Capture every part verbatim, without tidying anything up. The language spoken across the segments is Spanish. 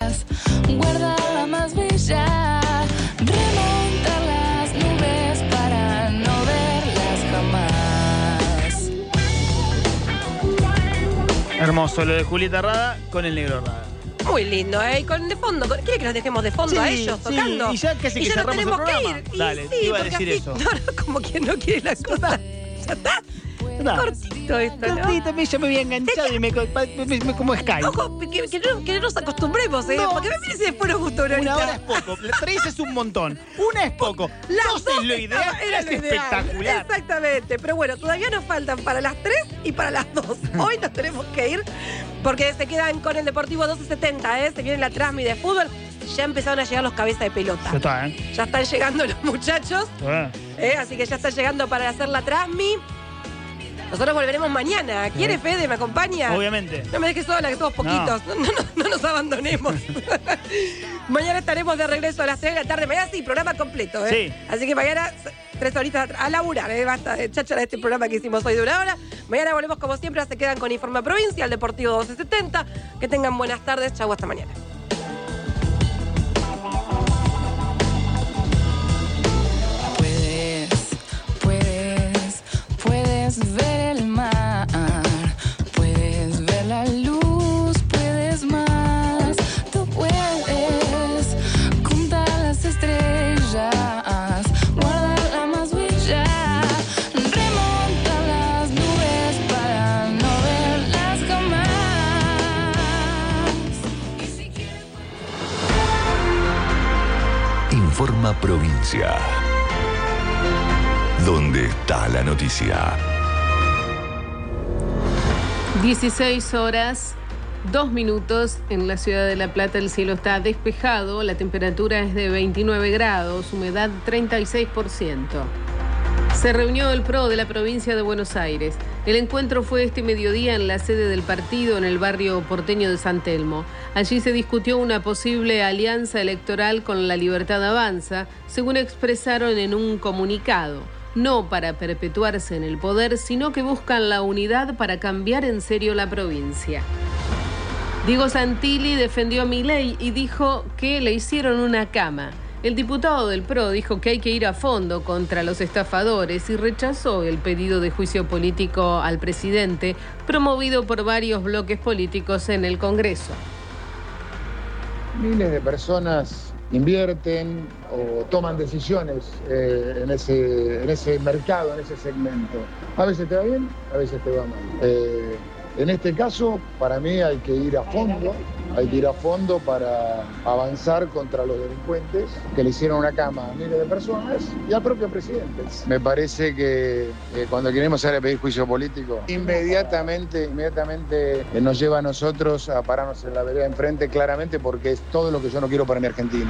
Guarda la más bella, remontar las nubes para no verlas jamás. Hermoso lo de Julieta Rada con el Negro Rada. Muy lindo, ¿eh? Y con de fondo, ¿quiere que los dejemos de fondo Sí, a ellos sí, tocando? y ya casi y que ya nos cerramos el tenemos que programa. ir. Y Dale, sí, iba a porque decir así, eso. No, no, como quien no quiere la cosa. ¿Ya está? No. Cortito esto, ¿no? Cortito, me- yo me había enganchado y me, me, me- me- como Sky. Ojo, que, que no, que no nos acostumbremos, ¿eh? No. Porque me parece si después nos gustó una Una horita. hora es poco, tres es un montón. Una es poco. Las Dos es lo ideal, estaba- era es lo ideal. espectacular. Exactamente. Pero bueno, todavía nos faltan para las tres y para las dos. Hoy nos tenemos que ir porque se quedan con el Deportivo doce setenta, ¿eh? Se viene la Trasmi de fútbol. Ya empezaron a llegar los cabezas de pelota. Ya está, ¿eh? Ya están llegando los muchachos. Ah. ¿eh? Así que ya están llegando para hacer la Trasmi. Nosotros volveremos mañana. ¿Quiere, Sí. Fede? ¿Me acompaña? Obviamente. No me dejes sola, que somos poquitos. No, no, no, no nos abandonemos. Mañana estaremos de regreso a las tres de la tarde. Mañana sí, programa completo, ¿eh? Sí. Así que mañana, tres horitas a laburar, ¿eh? Basta de cháchara de este programa que hicimos hoy de una hora. Mañana volvemos como siempre. Se quedan con Informa Provincia, el Deportivo doce setenta. Que tengan buenas tardes. Chau, hasta mañana. Puedes, puedes, puedes ver el mar, puedes ver la luz, puedes más. Tú puedes contar las estrellas, guardar la más bella, remontar las nubes para no verlas jamás. Y si quieres... Informa Provincia. ¿Dónde está la noticia? dieciséis horas, dos minutos en la ciudad de La Plata. El cielo está despejado, la temperatura es de veintinueve grados, humedad treinta y seis por ciento. Se reunió el P R O de la provincia de Buenos Aires. El encuentro fue este mediodía en la sede del partido en el barrio porteño de San Telmo. Allí se discutió una posible alianza electoral con La Libertad Avanza, según expresaron en un comunicado. No para perpetuarse en el poder, sino que buscan la unidad para cambiar en serio la provincia. Diego Santilli defendió a Milei y dijo que le hicieron una cama. El diputado del P R O dijo que hay que ir a fondo contra los estafadores y rechazó el pedido de juicio político al presidente, promovido por varios bloques políticos en el Congreso. Miles de personas invierten o toman decisiones eh, en, ese, en ese mercado, en ese segmento. A veces te va bien, a veces te va mal. Eh, en este caso, para mí hay que ir a fondo, hay que ir a fondo para avanzar contra los delincuentes que le hicieron una cama a miles de personas y al propio presidente. Me parece que eh, cuando queremos hacer el pedir juicio político, inmediatamente, inmediatamente eh, nos lleva a nosotros a pararnos en la vereda enfrente, claramente, porque es todo lo que yo no quiero para mi Argentina.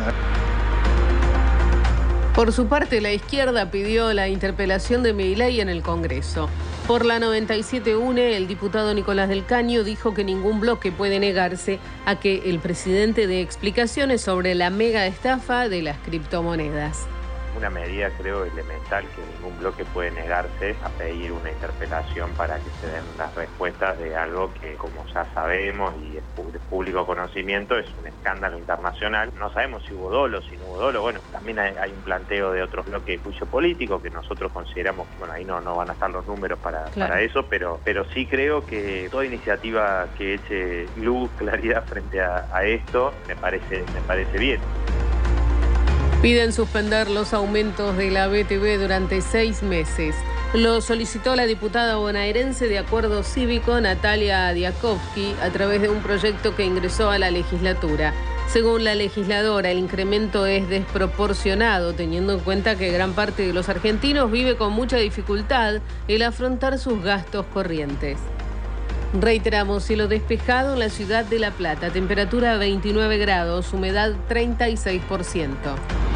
Por su parte, la izquierda pidió la interpelación de Milei en el Congreso. Por la noventa y siete UNE, el diputado Nicolás del Caño dijo que ningún bloque puede negarse a que el presidente dé explicaciones sobre la mega estafa de las criptomonedas. Una medida, creo, elemental que ningún bloque puede negarse a pedir una interpelación para que se den las respuestas de algo que, como ya sabemos y es de público conocimiento, es un escándalo internacional. No sabemos si hubo dolo, si no hubo dolo. Bueno, también hay, hay un planteo de otros bloques de juicio político que nosotros consideramos que, bueno, ahí no, no van a estar los números para, Claro. para eso, pero, pero sí creo que toda iniciativa que eche luz, claridad frente a, a esto, me parece, me parece bien. Piden suspender los aumentos de la B T V durante seis meses. Lo solicitó la diputada bonaerense de Acuerdo Cívico, Natalia Diakovsky, a través de un proyecto que ingresó a la legislatura. Según la legisladora, el incremento es desproporcionado, teniendo en cuenta que gran parte de los argentinos vive con mucha dificultad el afrontar sus gastos corrientes. Reiteramos, cielo despejado en la ciudad de La Plata, temperatura veintinueve grados, humedad treinta y seis por ciento.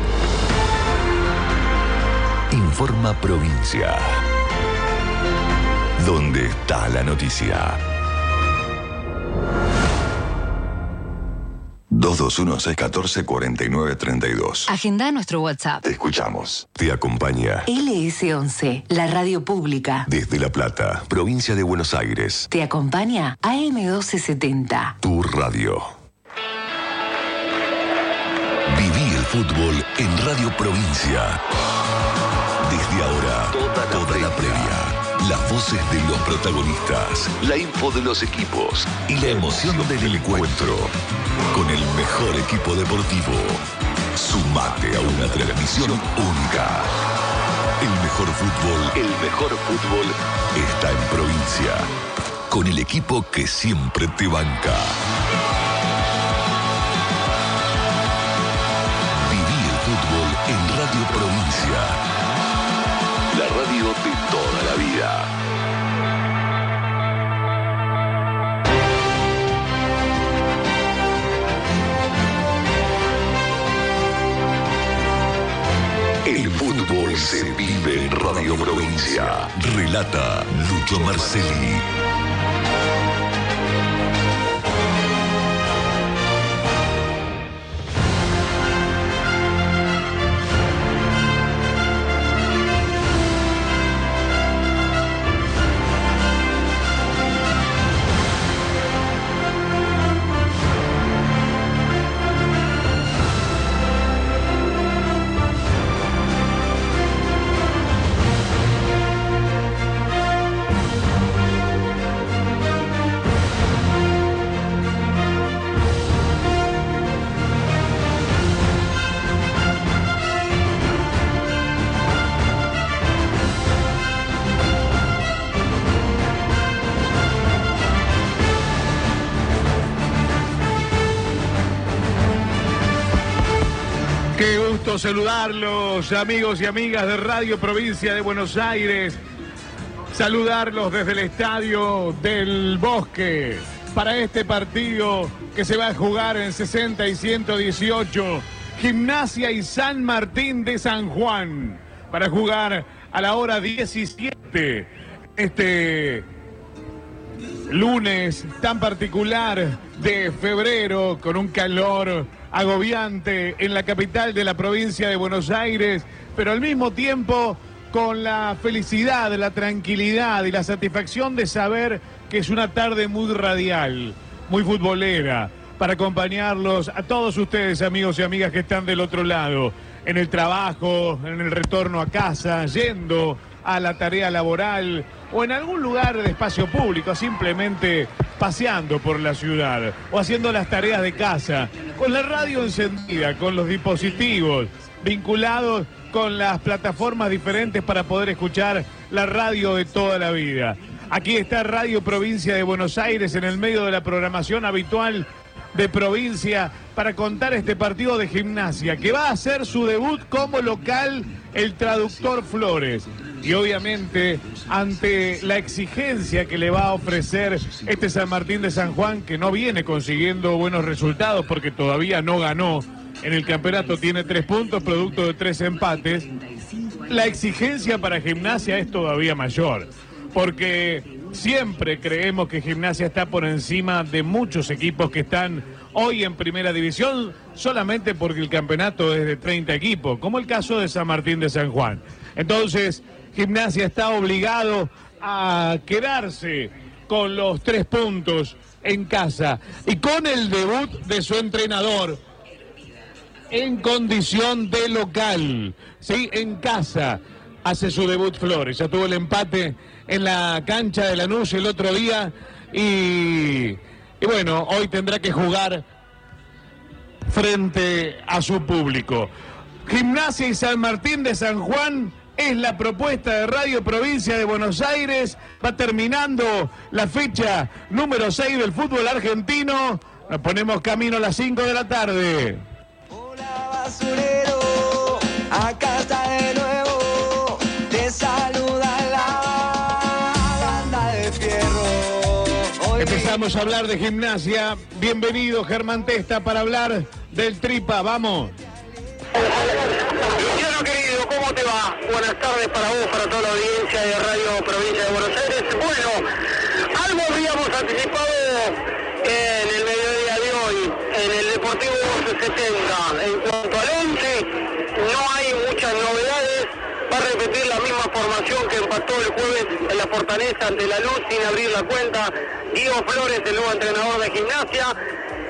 Informa Provincia. ¿Dónde está la noticia? dos dos uno, seis uno cuatro, cuatro nueve tres dos. Agenda nuestro WhatsApp. Te escuchamos. Te acompaña L S once, la radio pública. desde La Plata, provincia de Buenos Aires. Te acompaña A M doce setenta. Tu radio. fútbol en Radio Provincia. Desde ahora, toda la, toda la previa, las voces de los protagonistas, la info de los equipos y la emoción del encuentro. Con el mejor equipo deportivo. Sumate a una transmisión única. El mejor fútbol, el mejor fútbol está en Provincia. Con el equipo que siempre te banca. Viví el fútbol en Radio Provincia. La radio de toda la vida. El fútbol se vive en Radio Provincia. Relata Lucho Marcelli. Saludarlos, amigos y amigas de Radio Provincia de Buenos Aires. Saludarlos desde el Estadio del Bosque para este partido que se va a jugar en sesenta y ciento dieciocho. Gimnasia y San Martín de San Juan. Para jugar a la hora diecisiete. Este lunes tan particular de febrero, con un calor agobiante en la capital de la provincia de Buenos Aires, pero al mismo tiempo con la felicidad, la tranquilidad y la satisfacción de saber que es una tarde muy radial, muy futbolera, para acompañarlos a todos ustedes, amigos y amigas que están del otro lado, en el trabajo, en el retorno a casa, yendo a la tarea laboral o en algún lugar de espacio público, simplemente paseando por la ciudad o haciendo las tareas de casa, con la radio encendida, con los dispositivos vinculados con las plataformas diferentes para poder escuchar la radio de toda la vida. Aquí está Radio Provincia de Buenos Aires en el medio de la programación habitual de provincia para contar este partido de Gimnasia, que va a hacer su debut como local el Traductor Flores. Y obviamente, ante la exigencia que le va a ofrecer este San Martín de San Juan, que no viene consiguiendo buenos resultados porque todavía no ganó en el campeonato, tiene tres puntos, producto de tres empates, la exigencia para Gimnasia es todavía mayor. Porque siempre creemos que Gimnasia está por encima de muchos equipos que están hoy en primera división, solamente porque el campeonato es de treinta equipos, como el caso de San Martín de San Juan. Entonces, Gimnasia está obligado a quedarse con los tres puntos en casa y con el debut de su entrenador en condición de local, ¿sí? En casa hace su debut Flores. Ya tuvo el empate en la cancha de Lanús el otro día y, y bueno, hoy tendrá que jugar frente a su público. Gimnasia y San Martín de San Juan es la propuesta de Radio Provincia de Buenos Aires. Va terminando la fecha número seis del fútbol argentino. Nos ponemos camino a las cinco de la tarde. Hola, basurero, acá está de nuevo. Te saluda la banda de fierro. Hoy... Empezamos a hablar de Gimnasia. Bienvenido, Germán Testa, para hablar del Tripa. Vamos. Luciano querido, ¿cómo te va? Buenas tardes para vos, para toda la audiencia de Radio Provincia de Buenos Aires. Bueno, algo habíamos anticipado en el mediodía de hoy, en el Deportivo doce setenta. En cuanto al once, no hay muchas novedades. Va a repetir la misma formación que empató el jueves en la Fortaleza ante la Luz sin abrir la cuenta. Diego Flores, el nuevo entrenador de Gimnasia.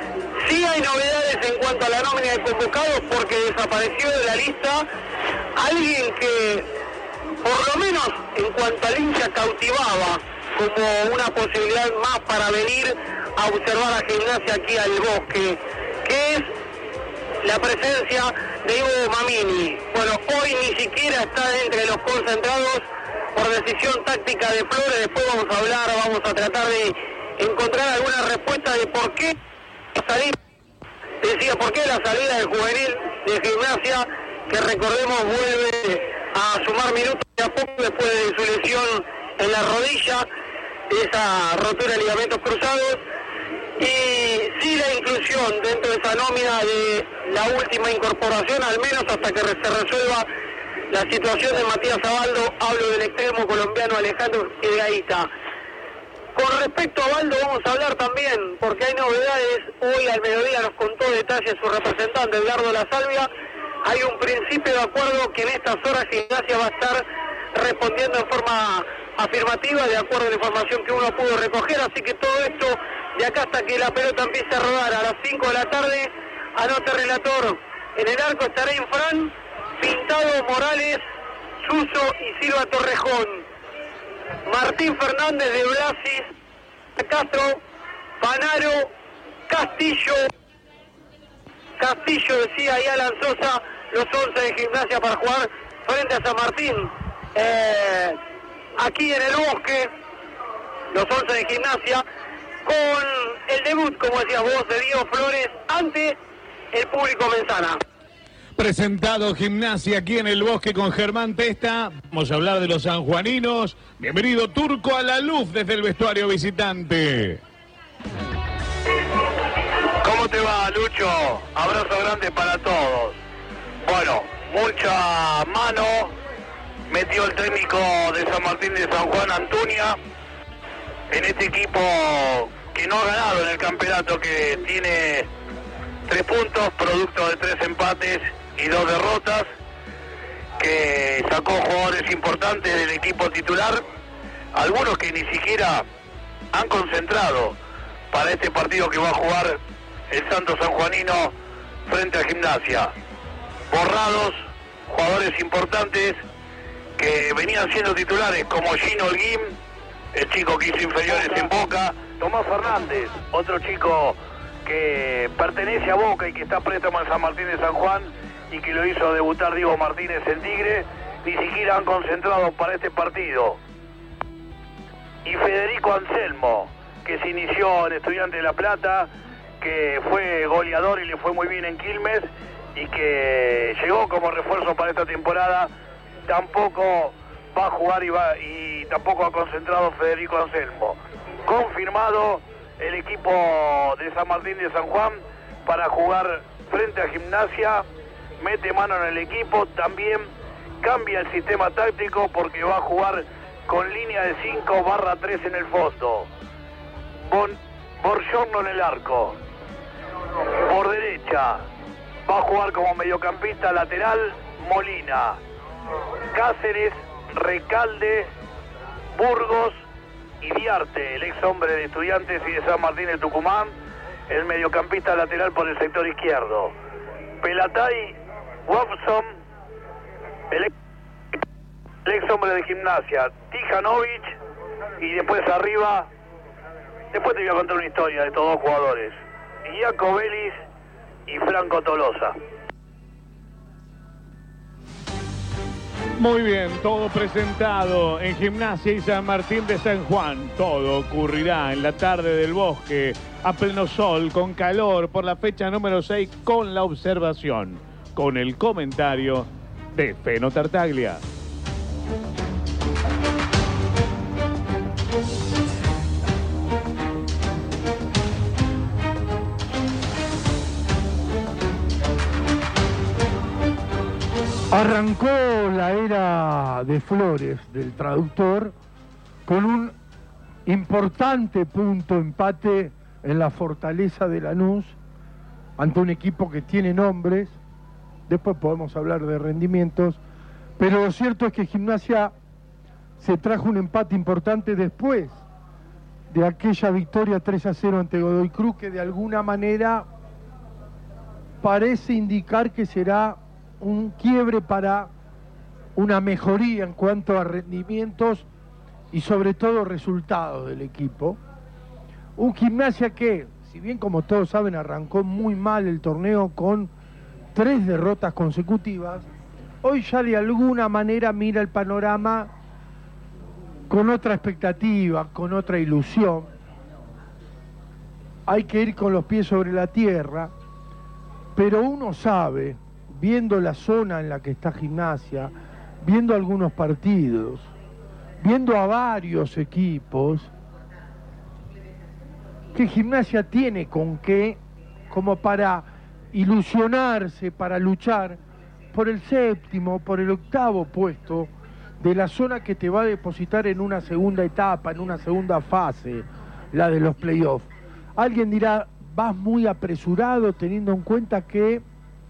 Sí hay novedades en cuanto a la nómina de convocados porque desapareció de la lista alguien que por lo menos en cuanto al hincha cautivaba como una posibilidad más para venir a observar a Gimnasia aquí al Bosque, que es la presencia de Ivo Mamini. Bueno, hoy ni siquiera está entre los concentrados por decisión táctica de Flores. Después vamos a hablar, vamos a tratar de encontrar alguna respuesta de por qué salir. Decía, ¿por qué la salida del juvenil de Gimnasia, que recordemos vuelve a sumar minutos de a poco después de su lesión en la rodilla, esa rotura de ligamentos cruzados? Y sí la inclusión dentro de esa nómina de la última incorporación, al menos hasta que se resuelva la situación de Matías Abaldo. Hablo del extremo colombiano Alejandro Higuaíta. Con respecto a Abaldo vamos a hablar también, porque hay novedades. Hoy al mediodía nos contó detalles su representante Edgardo La Salvia. Hay un principio de acuerdo que en estas horas Gimnasia va a estar respondiendo en forma afirmativa, de acuerdo a la información que uno pudo recoger. Así que todo esto, de acá hasta que la pelota empiece a rodar a las cinco de la tarde, anote relator. En el arco estará Infran, Pintado, Morales, Suso y Silva Torrejón. Martín Fernández de Blasis, Castro, Panaro, Castillo, Castillo decía y Alan Sosa, los once de Gimnasia para jugar frente a San Martín. Eh, aquí en el Bosque, los once de Gimnasia, con el debut, como decías vos, de Diego Flores ante el público Menzana. Presentado Gimnasia aquí en el Bosque con Germán Testa. Vamos a hablar de los sanjuaninos. Bienvenido Turco a la luz desde el vestuario visitante. ¿Cómo te va, Lucho? Abrazo grande para todos. Bueno, mucha mano metió el técnico de San Martín de San Juan, Antuña, en este equipo que no ha ganado en el campeonato, que tiene tres puntos, producto de tres empates y dos derrotas, que sacó jugadores importantes del equipo titular, algunos que ni siquiera han concentrado para este partido que va a jugar el Santos Sanjuanino frente a Gimnasia. Borrados, jugadores importantes que venían siendo titulares, como Gino Holguín, el chico que hizo inferiores en Boca, Tomás Fernández, otro chico que pertenece a Boca y que está préstamo en San Martín de San Juan y que lo hizo debutar Diego Martínez en Tigre, ni siquiera han concentrado para este partido. Y Federico Anselmo, que se inició en Estudiantes de La Plata, que fue goleador y le fue muy bien en Quilmes, y que llegó como refuerzo para esta temporada, tampoco va a jugar y, va, y tampoco ha concentrado Federico Anselmo. Confirmado el equipo de San Martín de San Juan para jugar frente a Gimnasia, mete mano en el equipo, también cambia el sistema táctico porque va a jugar con línea de cinco barra tres en el fondo. Bon, Borgiorno en el arco. Por derecha va a jugar como mediocampista lateral Molina. Cáceres, Recalde, Burgos y Diarte, el ex hombre de Estudiantes y de San Martín de Tucumán, el mediocampista lateral por el sector izquierdo. Pelatay, Watson, el ex, el ex hombre de Gimnasia, Tijanovic, y después arriba, después te voy a contar una historia de estos dos jugadores, Iaco Vélez y Franco Tolosa. Muy bien, todo presentado en Gimnasia y San Martín de San Juan. Todo ocurrirá en la tarde del Bosque, a pleno sol, con calor, por la fecha número seis, con la observación, con el comentario de Feno Tartaglia. Arrancó la era de Flores, del traductor, con un importante punto empate en la fortaleza de Lanús, ante un equipo que tiene nombres. Después podemos hablar de rendimientos, pero lo cierto es que Gimnasia se trajo un empate importante después de aquella victoria tres a cero ante Godoy Cruz, que de alguna manera parece indicar que será un quiebre para una mejoría en cuanto a rendimientos y sobre todo resultados del equipo. Un Gimnasia que, si bien como todos saben, arrancó muy mal el torneo con tres derrotas consecutivas, hoy ya de alguna manera mira el panorama con otra expectativa, con otra ilusión. Hay que ir con los pies sobre la tierra, pero uno sabe, viendo la zona en la que está Gimnasia, viendo algunos partidos, viendo a varios equipos, que Gimnasia tiene con qué, como para ilusionarse, para luchar por el séptimo, por el octavo puesto de la zona que te va a depositar en una segunda etapa, en una segunda fase, la de los playoffs. Alguien dirá, vas muy apresurado teniendo en cuenta que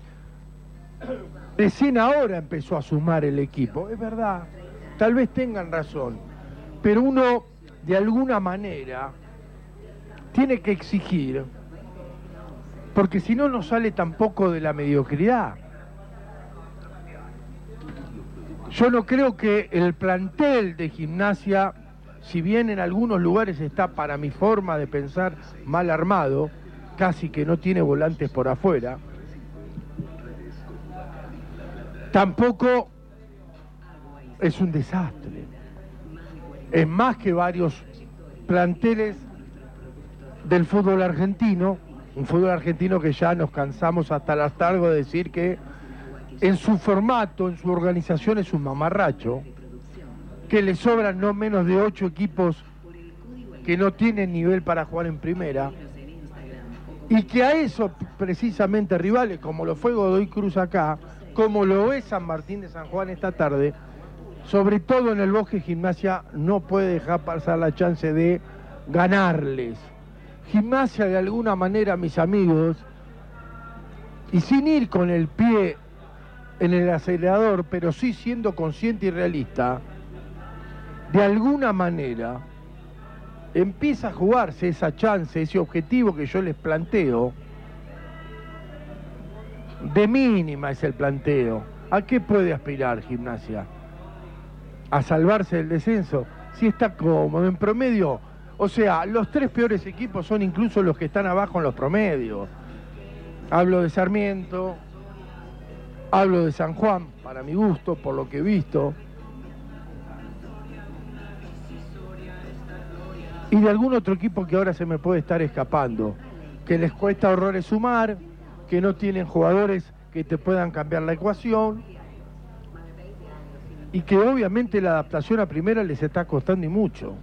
recién ahora empezó a sumar el equipo. Es verdad, tal vez tengan razón, pero uno de alguna manera tiene que exigir, porque si no, no sale tampoco de la mediocridad. Yo no creo que el plantel de Gimnasia, si bien en algunos lugares está, para mi forma de pensar, mal armado, casi que no tiene volantes por afuera, tampoco es un desastre. Es más que varios planteles del fútbol argentino, un fútbol argentino que ya nos cansamos hasta el hartazgo de decir que en su formato, en su organización es un mamarracho, que le sobran no menos de ocho equipos que no tienen nivel para jugar en primera, y que a eso precisamente rivales como lo fue Godoy Cruz acá, como lo es San Martín de San Juan esta tarde, sobre todo en el Bosque, Gimnasia no puede dejar pasar la chance de ganarles. Gimnasia, de alguna manera, mis amigos, y sin ir con el pie en el acelerador, pero sí siendo consciente y realista, de alguna manera empieza a jugarse esa chance, ese objetivo que yo les planteo. De mínima es el planteo. ¿A qué puede aspirar Gimnasia? ¿A salvarse del descenso? Si está cómodo, en promedio. O sea, los tres peores equipos son incluso los que están abajo en los promedios. Hablo de Sarmiento, hablo de San Juan, para mi gusto, por lo que he visto, y de algún otro equipo que ahora se me puede estar escapando, que les cuesta horrores sumar, que no tienen jugadores que te puedan cambiar la ecuación, y que obviamente la adaptación a primera les está costando y mucho.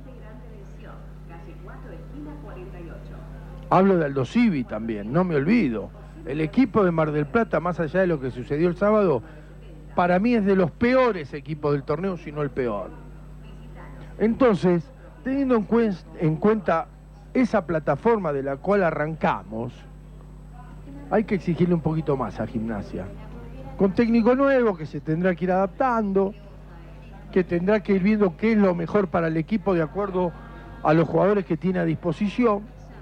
Hablo de Aldo Civi también, no me olvido. El equipo de Mar del Plata, más allá de lo que sucedió el sábado, para mí es de los peores equipos del torneo, si no el peor. Entonces, teniendo en, cuen en cuenta esa plataforma de la cual arrancamos, hay que exigirle un poquito más a Gimnasia. Con técnico nuevo que se tendrá que ir adaptando, que tendrá que ir viendo qué es lo mejor para el equipo de acuerdo a los jugadores que tiene a disposición.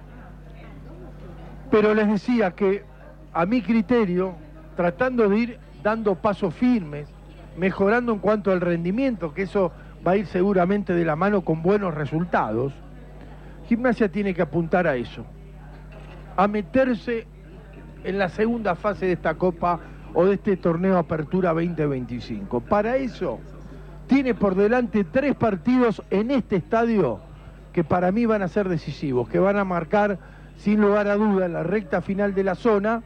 Pero les decía que, a mi criterio, tratando de ir dando pasos firmes, mejorando en cuanto al rendimiento, que eso va a ir seguramente de la mano con buenos resultados, Gimnasia tiene que apuntar a eso, a meterse en la segunda fase de esta Copa o de este torneo Apertura veinte veinticinco. Para eso tiene por delante tres partidos en este estadio que para mí van a ser decisivos, que van a marcar sin lugar a duda la recta final de la zona.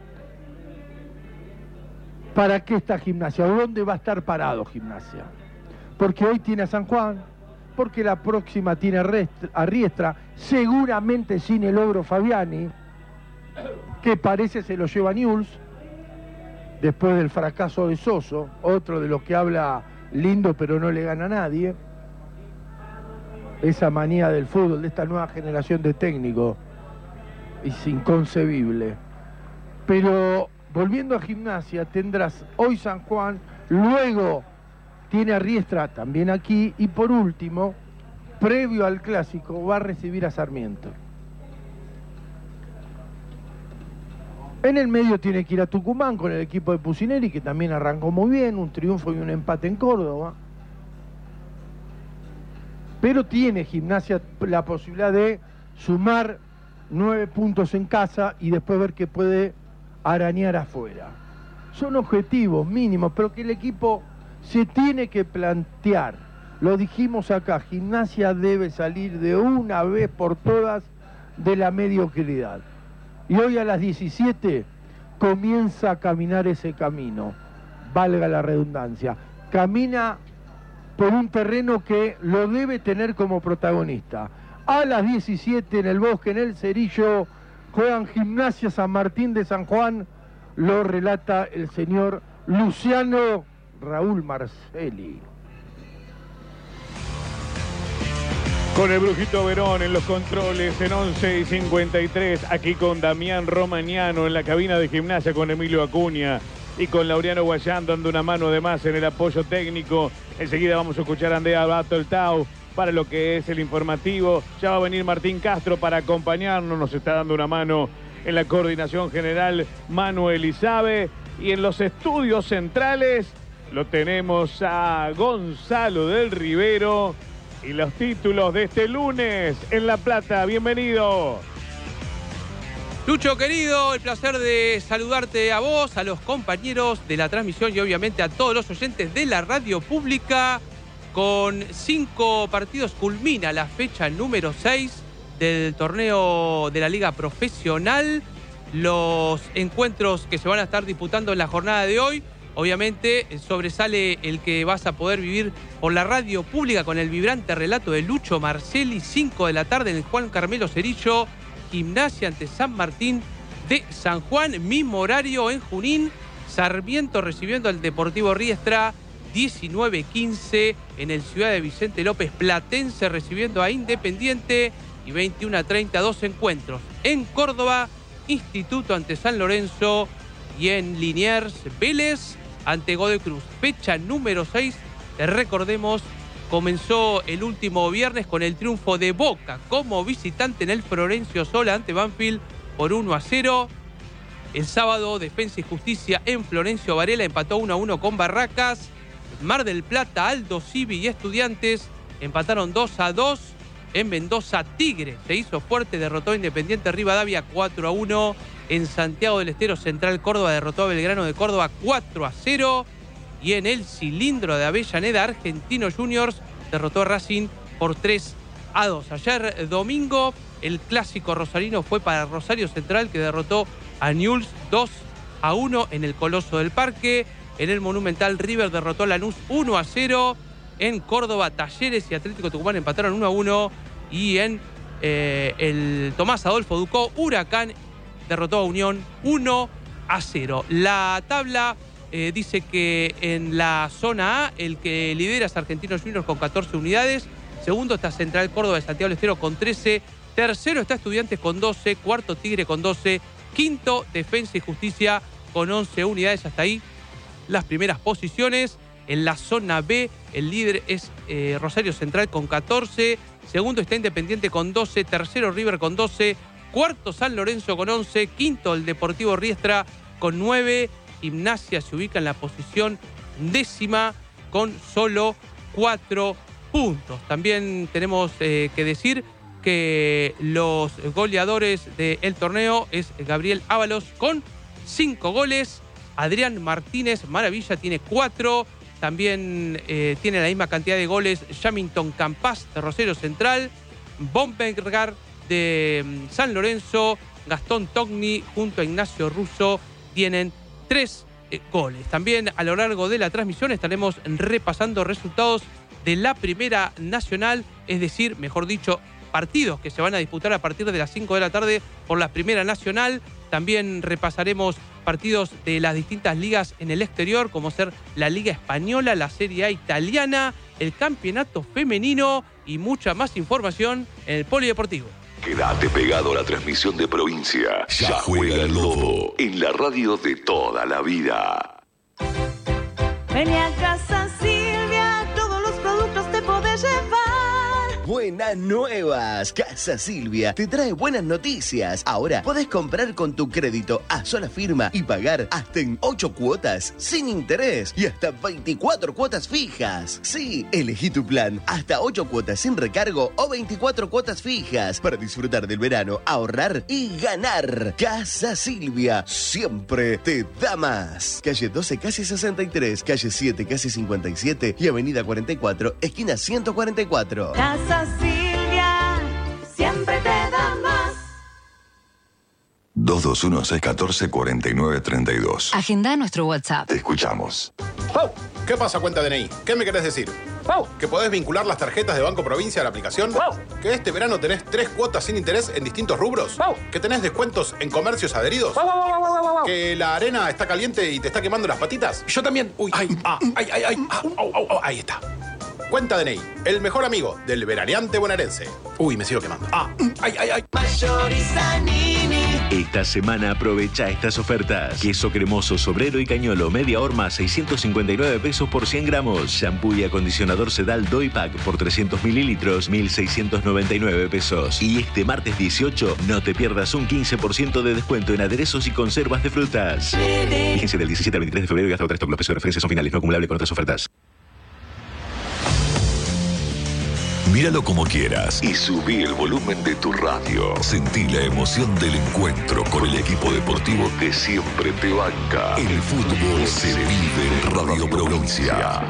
¿Para qué está Gimnasia? ¿Dónde va a estar parado Gimnasia? Porque hoy tiene a San Juan, porque la próxima tiene a Riestra, seguramente sin el Ogro Fabiani, que parece se lo lleva Newell's, después del fracaso de Soso, otro de los que habla lindo pero no le gana a nadie. Esa manía del fútbol, de esta nueva generación de técnicos, es inconcebible. Pero volviendo a Gimnasia, tendrás hoy San Juan, luego tiene a Riestra también aquí, y por último, previo al clásico, va a recibir a Sarmiento. En el medio tiene que ir a Tucumán con el equipo de Pusineri, que también arrancó muy bien, un triunfo y un empate en Córdoba. Pero tiene Gimnasia la posibilidad de sumar nueve puntos en casa y después ver qué puede arañar afuera. Son objetivos mínimos, pero que el equipo se tiene que plantear. Lo dijimos acá, Gimnasia debe salir de una vez por todas de la mediocridad. Y hoy a las diecisiete comienza a caminar ese camino, valga la redundancia. Camina por un terreno que lo debe tener como protagonista. A las diecisiete en el Bosque, en el Cerillo, juegan Gimnasia San Martín de San Juan. Lo relata el señor Luciano Raúl Marcelli. Con el Brujito Verón en los controles en once y cincuenta y tres, aquí con Damián Romagnano en la cabina de Gimnasia, con Emilio Acuña y con Laureano Guayán dando una mano de más en el apoyo técnico. Enseguida vamos a escuchar a Andrea Batoltau para lo que es el informativo. Ya va a venir Martín Castro para acompañarnos, nos está dando una mano en la coordinación general Manuel Izabe, y en los estudios centrales lo tenemos a Gonzalo del Rivero. Y los títulos de este lunes en La Plata. Bienvenido. Lucho, querido, el placer de saludarte a vos, a los compañeros de la transmisión y obviamente a todos los oyentes de la radio pública. Con cinco partidos culmina la fecha número seis del torneo de la Liga Profesional. Los encuentros que se van a estar disputando en la jornada de hoy. Obviamente sobresale el que vas a poder vivir por la radio pública con el vibrante relato de Lucho Marcelli, cinco de la tarde en el Juan Carmelo Cerillo, Gimnasia ante San Martín de San Juan, mismo horario en Junín, Sarmiento recibiendo al Deportivo Riestra, diecinueve quince en el Ciudad de Vicente López, Platense recibiendo a Independiente, y veintiuno treinta, dos encuentros en Córdoba, Instituto ante San Lorenzo, y en Liniers, Vélez ante Godoy Cruz. Fecha número seis, recordemos, comenzó el último viernes con el triunfo de Boca como visitante en el Florencio Sola ante Banfield por uno a cero. El sábado, Defensa y Justicia en Florencio Varela empató uno a uno con Barracas. Mar del Plata, Aldo Civi y Estudiantes empataron dos a dos. En Mendoza, Tigre se hizo fuerte, derrotó a Independiente Rivadavia cuatro a uno. En Santiago del Estero, Central Córdoba derrotó a Belgrano de Córdoba cuatro a cero. Y en el Cilindro de Avellaneda, Argentinos Juniors derrotó a Racing por tres a dos. Ayer domingo, el clásico rosarino fue para Rosario Central, que derrotó a Newell's dos a uno en el Coloso del Parque. En el Monumental, River derrotó a Lanús uno a cero. En Córdoba, Talleres y Atlético Tucumán empataron uno a uno. Y en eh, el Tomás Adolfo Ducó, Huracán derrotó a Unión uno a cero. La tabla eh, dice que en la zona A el que lidera es Argentinos Juniors con catorce unidades. Segundo está Central Córdoba de Santiago del Estero con trece. Tercero está Estudiantes con doce. Cuarto Tigre con doce. Quinto Defensa y Justicia con once unidades. Hasta ahí las primeras posiciones. En la zona B el líder es eh, Rosario Central con catorce. Segundo está Independiente con doce. Tercero River con doce. Cuarto San Lorenzo con once, quinto el Deportivo Riestra con nueve, Gimnasia se ubica en la posición décima con solo cuatro puntos. También tenemos eh, que decir que los goleadores del torneo es Gabriel Ábalos con cinco goles, Adrián Martínez Maravilla tiene cuatro, también eh, tiene la misma cantidad de goles Yamington Campas de Rosario Central, Bombergar de San Lorenzo, Gastón Togni junto a Ignacio Russo tienen tres eh, goles. También a lo largo de la transmisión estaremos repasando resultados de la Primera Nacional, es decir, mejor dicho, partidos que se van a disputar a partir de las cinco de la tarde por la Primera Nacional. También repasaremos partidos de las distintas ligas en el exterior, como ser la Liga Española, la Serie A italiana, el Campeonato Femenino y mucha más información en el Polideportivo. Quédate pegado a la transmisión de provincia. Ya juega el Lobo en la radio de toda la vida. Ven a casa Silvia, todos los productos te podés llevar. buenas nuevas. Casa Silvia te trae buenas noticias. Ahora podés comprar con tu crédito a sola firma y pagar hasta en ocho cuotas sin interés y hasta veinticuatro cuotas fijas. Sí, elegí tu plan. Hasta ocho cuotas sin recargo o veinticuatro cuotas fijas para disfrutar del verano, ahorrar y ganar. Casa Silvia siempre te da más. Calle doce, casi sesenta y tres, calle siete, casi cincuenta y siete y avenida cuarenta y cuatro, esquina ciento cuarenta y cuatro. Casa Silvia, siempre te da más. dos dos uno, seis uno cuatro, cuatro nueve tres dos. Agenda nuestro WhatsApp. Te escuchamos. Pau, ¿qué pasa, cuenta D N I? ¿Qué me querés decir? Pau, ¿que podés vincular las tarjetas de Banco Provincia a la aplicación? Pau, ¿que este verano tenés tres cuotas sin interés en distintos rubros? Pau, ¿que tenés descuentos en comercios adheridos? Pau, pau, pau, pau, pau. ¿Que la arena está caliente y te está quemando las patitas? Yo también. Uy, ay, ah, ay, ay, ay, ah, au, au, au, ahí está. Cuenta D N I, el mejor amigo del veraneante bonaerense. Uy, me sigo quemando. Ah, ay, ay, ay. Mayorizanini. Esta semana aprovecha estas ofertas. Queso cremoso Sobrero y Cañolo, media horma, seiscientos cincuenta y nueve pesos por cien gramos. Shampoo y acondicionador Sedal Doy Pack por trescientos mililitros, mil seiscientos noventa y nueve pesos. Y este martes dieciocho, no te pierdas un quince por ciento de descuento en aderezos y conservas de frutas. Fíjense del diecisiete al veintitrés de febrero y hasta otra stock. Los precios de referencia son finales, no acumulable con otras ofertas. Míralo como quieras y subí el volumen de tu radio. Sentí la emoción del encuentro con el equipo deportivo que siempre te banca. El fútbol se vive en Radio Provincia.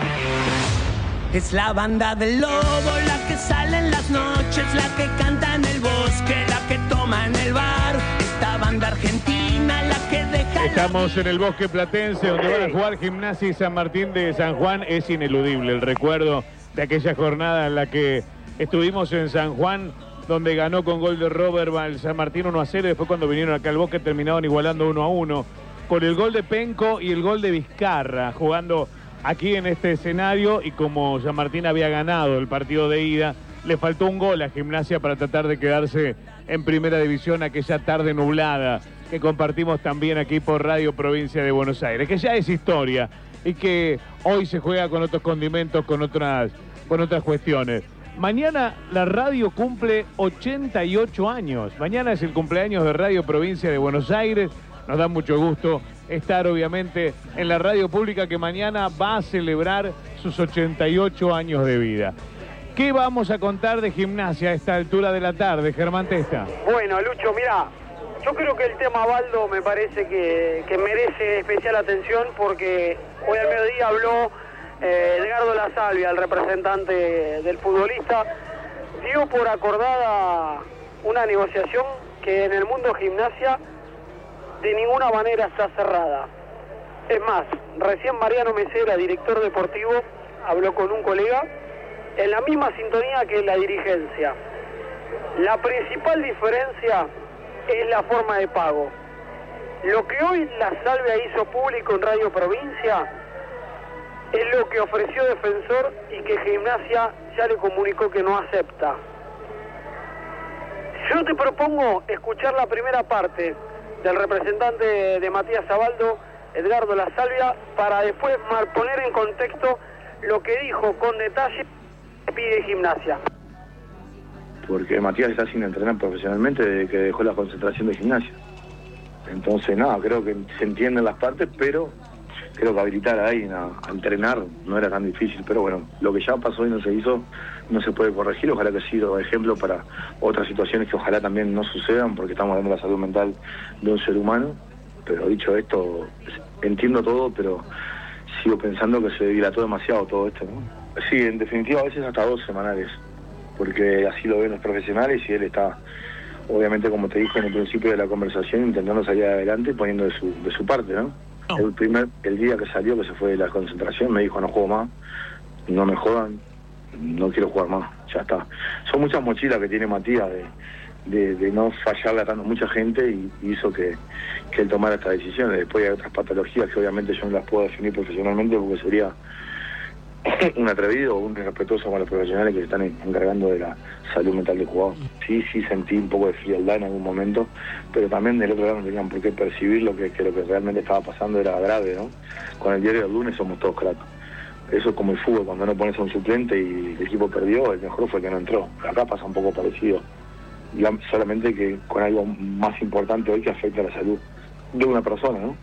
Es la banda del lobo, la que sale en las noches, la que canta en el bosque, la que toma en el bar. Esta banda argentina, la que deja... Estamos en el Bosque Platense, donde van a jugar Gimnasia y San Martín de San Juan. Es ineludible el recuerdo de aquella jornada en la que estuvimos en San Juan, donde ganó con gol de Robert el San Martín uno a cero, y después cuando vinieron acá al Bosque terminaron igualando uno a uno, con el gol de Penco y el gol de Vizcarra, jugando aquí en este escenario, y como San Martín había ganado el partido de ida, le faltó un gol a Gimnasia para tratar de quedarse en primera división aquella tarde nublada que compartimos también aquí por Radio Provincia de Buenos Aires, que ya es historia y que hoy se juega con otros condimentos, con otras, con otras cuestiones. Mañana la radio cumple ochenta y ocho años. Mañana es el cumpleaños de Radio Provincia de Buenos Aires. Nos da mucho gusto estar obviamente en la radio pública que mañana va a celebrar sus ochenta y ocho años de vida. ¿Qué vamos a contar de Gimnasia a esta altura de la tarde, Germán Testa? Bueno, Lucho, mirá, yo creo que el tema Baldo me parece que, que merece especial atención porque hoy al mediodía habló eh, Edgardo La Salvia, el representante del futbolista, dio por acordada una negociación que en el mundo Gimnasia de ninguna manera está cerrada. Es más, recién Mariano Mesera, director deportivo, habló con un colega en la misma sintonía que la dirigencia. La principal diferencia es la forma de pago. Lo que hoy La Salvia hizo público en Radio Provincia es lo que ofreció Defensor y que Gimnasia ya le comunicó que no acepta. Yo te propongo escuchar la primera parte del representante de Matías Abaldo, Edgardo La Salvia, para después poner en contexto lo que dijo con detalle que pide Gimnasia. Porque Matías está sin entrenar profesionalmente desde que dejó la concentración de Gimnasia. Entonces, nada, creo que se entienden las partes, pero creo que habilitar a alguien a, a entrenar no era tan difícil. Pero bueno, lo que ya pasó y no se hizo, no se puede corregir. Ojalá que sirva de ejemplo para otras situaciones que ojalá también no sucedan, porque estamos hablando de la salud mental de un ser humano. Pero dicho esto, entiendo todo, pero sigo pensando que se dilató demasiado todo esto, ¿no? Sí, en definitiva a veces hasta dos semanales, porque así lo ven los profesionales y él está, obviamente, como te dije en el principio de la conversación, intentando salir adelante poniendo de su, de su parte, ¿no? Oh. El primer, el día que salió, que se fue de la concentración, me dijo: no juego más, no me jodan, no quiero jugar más, ya está. Son muchas mochilas que tiene Matías de, de, de no fallarle a tanto mucha gente y, y hizo que, que él tomara estas decisiones. Después hay otras patologías que obviamente yo no las puedo definir profesionalmente porque sería un atrevido o un irrespetuoso con los profesionales que se están encargando de la salud mental del jugador. Sí, sí sentí un poco de frialdad en algún momento, pero también del otro lado no tenían por qué percibir lo que, que lo que realmente estaba pasando era grave, ¿no? Con el diario del lunes somos todos cracks. Eso es como el fútbol, cuando no pones a un suplente y el equipo perdió, el mejor fue el que no entró. Acá pasa un poco parecido, digamos, solamente que con algo más importante hoy que afecta a la salud de una persona, ¿no?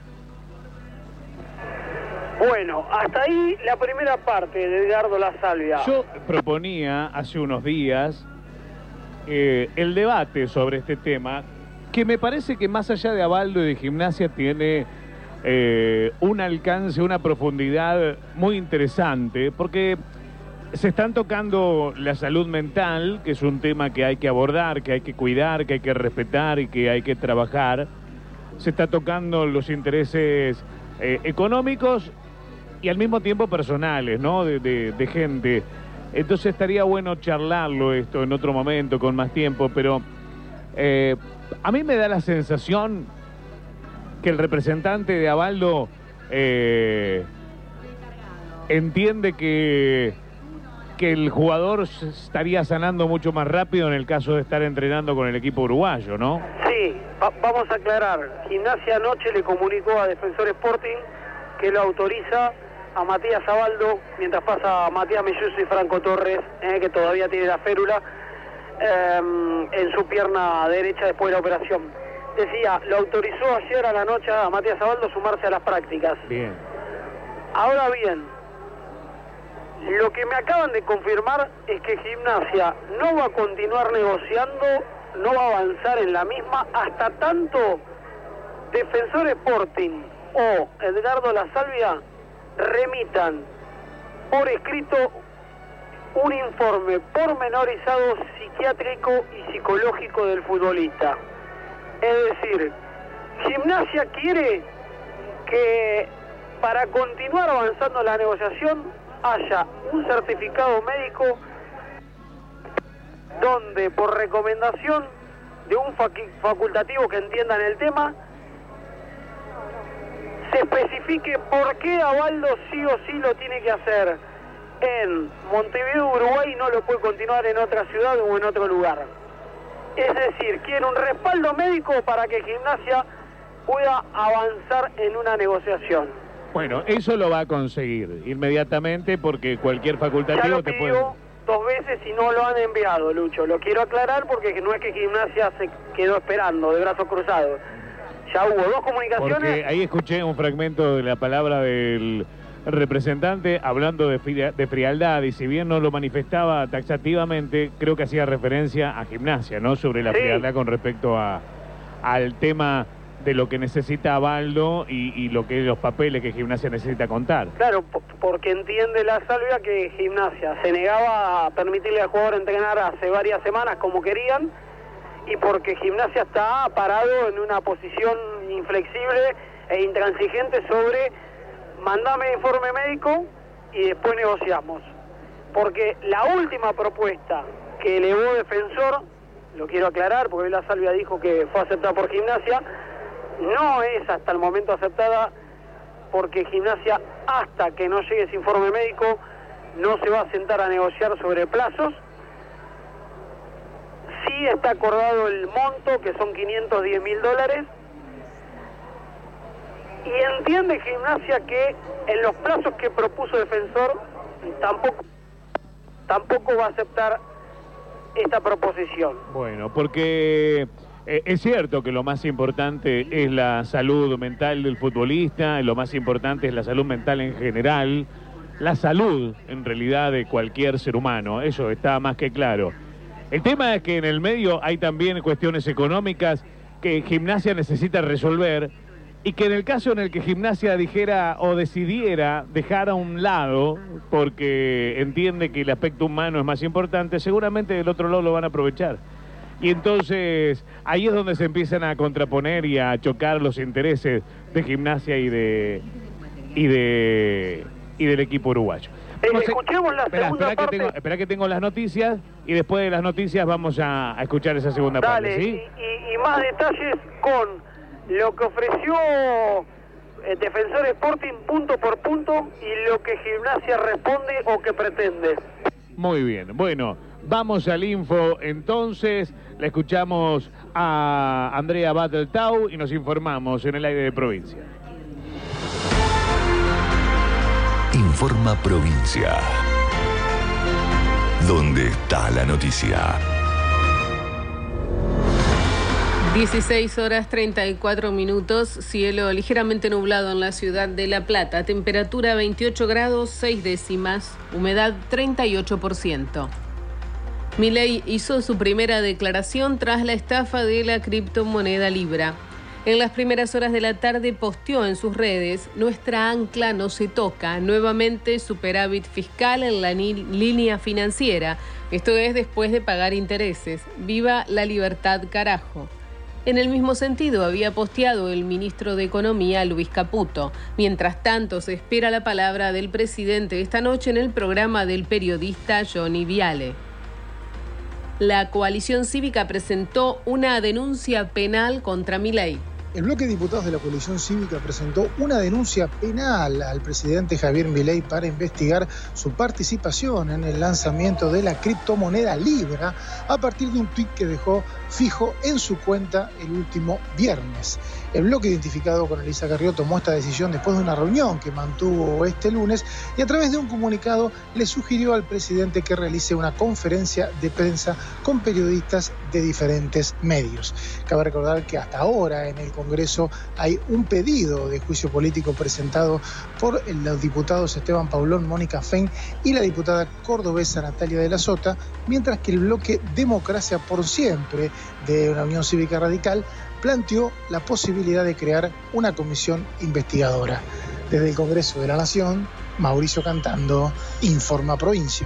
Bueno, hasta ahí la primera parte de Edgardo La Salvia. Yo proponía hace unos días eh, el debate sobre este tema, que me parece que más allá de Abaldo y de Gimnasia tiene eh, un alcance, una profundidad muy interesante, porque se están tocando la salud mental, que es un tema que hay que abordar, que hay que cuidar, que hay que respetar y que hay que trabajar. Se está tocando los intereses eh, económicos y al mismo tiempo personales, ¿no? De, de, de gente. Entonces estaría bueno charlarlo esto en otro momento, con más tiempo, pero eh, a mí me da la sensación que el representante de Abaldo eh, entiende que, que el jugador estaría sanando mucho más rápido en el caso de estar entrenando con el equipo uruguayo, ¿no? Sí, va- vamos a aclarar. Gimnasia anoche le comunicó a Defensor Sporting que lo autoriza a Matías Abaldo, mientras pasa a Matías Melluso y Franco Torres, eh, que todavía tiene la férula eh, en su pierna derecha después de la operación. Decía, lo autorizó ayer a la noche a Matías Abaldo sumarse a las prácticas. Bien. Ahora bien, lo que me acaban de confirmar es que Gimnasia no va a continuar negociando, no va a avanzar en la misma hasta tanto Defensor Sporting o Edgardo La Salvia remitan por escrito un informe pormenorizado psiquiátrico y psicológico del futbolista. Es decir, Gimnasia quiere que para continuar avanzando la negociación haya un certificado médico donde por recomendación de un facultativo que entiendan el tema se especifique por qué Abaldo sí o sí lo tiene que hacer en Montevideo, Uruguay, y no lo puede continuar en otra ciudad o en otro lugar. Es decir, quiere un respaldo médico para que Gimnasia pueda avanzar en una negociación. Bueno, eso lo va a conseguir inmediatamente porque cualquier Ya facultativo lo te pidió puede... dos veces y no lo han enviado, Lucho. Lo quiero aclarar porque no es que Gimnasia se quedó esperando de brazos cruzados. Ya hubo dos comunicaciones. Porque ahí escuché un fragmento de la palabra del representante hablando de, fri- de frialdad, y si bien no lo manifestaba taxativamente, creo que hacía referencia a Gimnasia, ¿no? Sobre la Sí. frialdad con respecto a al tema de lo que necesita Abaldo y, y lo que los papeles que Gimnasia necesita contar. Claro, po- porque entiende La Salvia que Gimnasia se negaba a permitirle al jugador entrenar hace varias semanas como querían, y porque Gimnasia está parado en una posición inflexible e intransigente sobre mandame informe médico y después negociamos. Porque la última propuesta que elevó Defensor, lo quiero aclarar porque La Salvia dijo que fue aceptada por Gimnasia, no es hasta el momento aceptada porque Gimnasia, hasta que no llegue ese informe médico, no se va a sentar a negociar sobre plazos. Sí está acordado el monto, que son quinientos diez mil dólares, y entiende Gimnasia que en los plazos que propuso Defensor tampoco, tampoco va a aceptar esta proposición. Bueno, porque eh, es cierto que lo más importante es la salud mental del futbolista, lo más importante es la salud mental en general, la salud en realidad de cualquier ser humano, eso está más que claro. El tema es que en el medio hay también cuestiones económicas que Gimnasia necesita resolver, y que en el caso en el que Gimnasia dijera o decidiera dejar a un lado, porque entiende que el aspecto humano es más importante, seguramente del otro lado lo van a aprovechar. Y entonces ahí es donde se empiezan a contraponer y a chocar los intereses de Gimnasia y de y de y del equipo uruguayo. Eh, escuchemos la Espera, segunda espera parte. que tengo, espera que tengo las noticias, y después de las noticias vamos a, a escuchar esa segunda Dale, parte, ¿sí? y, y- y más detalles con lo que ofreció eh, Defensor Sporting punto por punto y lo que Gimnasia responde o que pretende. Muy bien, bueno, vamos al info entonces, la escuchamos a Andrea Battletow y nos informamos en el aire de provincia. Informa Provincia. ¿Dónde está la noticia? dieciséis horas treinta y cuatro minutos, cielo ligeramente nublado en la ciudad de La Plata, temperatura veintiocho grados seis décimas, humedad treinta y ocho por ciento. Milei hizo su primera declaración tras la estafa de la criptomoneda Libra. En las primeras horas de la tarde posteó en sus redes: nuestra ancla no se toca, nuevamente superávit fiscal en la ni- línea financiera, esto es después de pagar intereses, viva la libertad carajo. En el mismo sentido había posteado el ministro de Economía, Luis Caputo. Mientras tanto, se espera la palabra del presidente esta noche en el programa del periodista Johnny Viale. La coalición cívica presentó una denuncia penal contra Milei. El bloque de diputados de la coalición cívica presentó una denuncia penal al presidente Javier Milei para investigar su participación en el lanzamiento de la criptomoneda Libra a partir de un tuit que dejó fijo en su cuenta el último viernes. El bloque identificado con Elisa Carrió tomó esta decisión después de una reunión que mantuvo este lunes y a través de un comunicado le sugirió al presidente que realice una conferencia de prensa con periodistas de diferentes medios. Cabe recordar que hasta ahora en el Congreso hay un pedido de juicio político presentado por los diputados Esteban Paulón, Mónica Fein y la diputada cordobesa Natalia de la Sota, mientras que el bloque Democracia por Siempre de la Unión Cívica Radical planteó la posibilidad de crear una comisión investigadora. Desde el Congreso de la Nación, Mauricio Cantando, Informa Provincia.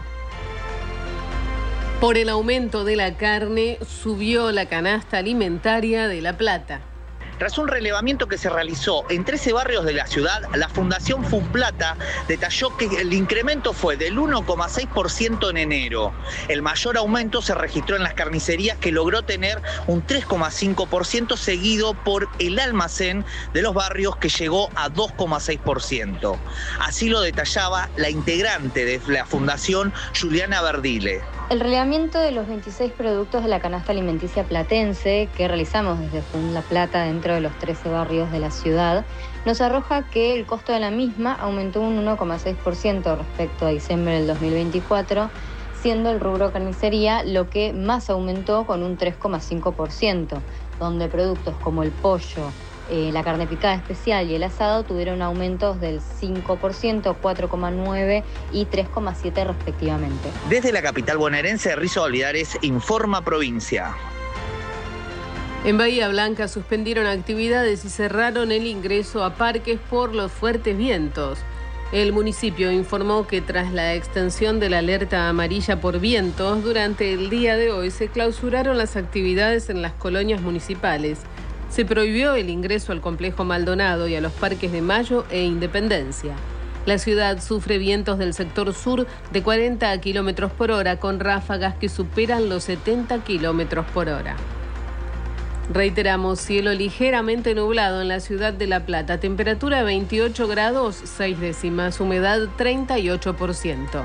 Por el aumento de la carne, subió la canasta alimentaria de La Plata. Tras un relevamiento que se realizó en trece barrios de la ciudad, la Fundación Funplata detalló que el incremento fue del uno coma seis por ciento en enero. El mayor aumento se registró en las carnicerías, que logró tener un tres coma cinco por ciento, seguido por el almacén de los barrios, que llegó a dos coma seis por ciento. Así lo detallaba la integrante de la Fundación, Juliana Verdile. El relevamiento de los veintiséis productos de la canasta alimenticia platense que realizamos desde Fund La Plata dentro de los trece barrios de la ciudad nos arroja que el costo de la misma aumentó un uno coma seis por ciento respecto a diciembre del dos mil veinticuatro, siendo el rubro carnicería lo que más aumentó con un tres coma cinco por ciento, donde productos como el pollo, Eh, la carne picada especial y el asado tuvieron aumentos del cinco por ciento, cuatro coma nueve por ciento y tres coma siete por ciento respectivamente. Desde la capital bonaerense, Rizo Olivares, Informa Provincia. En Bahía Blanca suspendieron actividades y cerraron el ingreso a parques por los fuertes vientos. El municipio informó que tras la extensión de la alerta amarilla por vientos, durante el día de hoy se clausuraron las actividades en las colonias municipales. Se prohibió el ingreso al complejo Maldonado y a los parques de Mayo e Independencia. La ciudad sufre vientos del sector sur de cuarenta kilómetros por hora, con ráfagas que superan los setenta kilómetros por hora. Reiteramos, cielo ligeramente nublado en la ciudad de La Plata, temperatura veintiocho grados seis décimas, humedad treinta y ocho por ciento.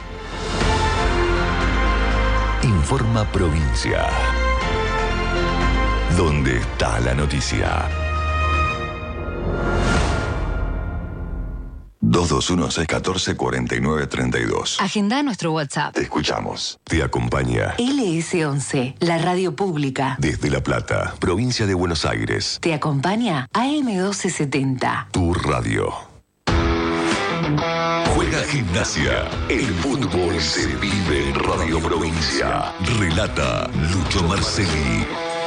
Informa Provincia. ¿Dónde está la noticia? dos dos uno seis uno cuatro cuatro nueve tres dos. Agenda nuestro WhatsApp. Te escuchamos. Te acompaña L S once, la radio pública. desde La Plata, provincia de Buenos Aires. Te acompaña A M doce setenta. Tu radio. Juega Gimnasia. El fútbol se vive en Radio Provincia. Relata Lucho Marcelli.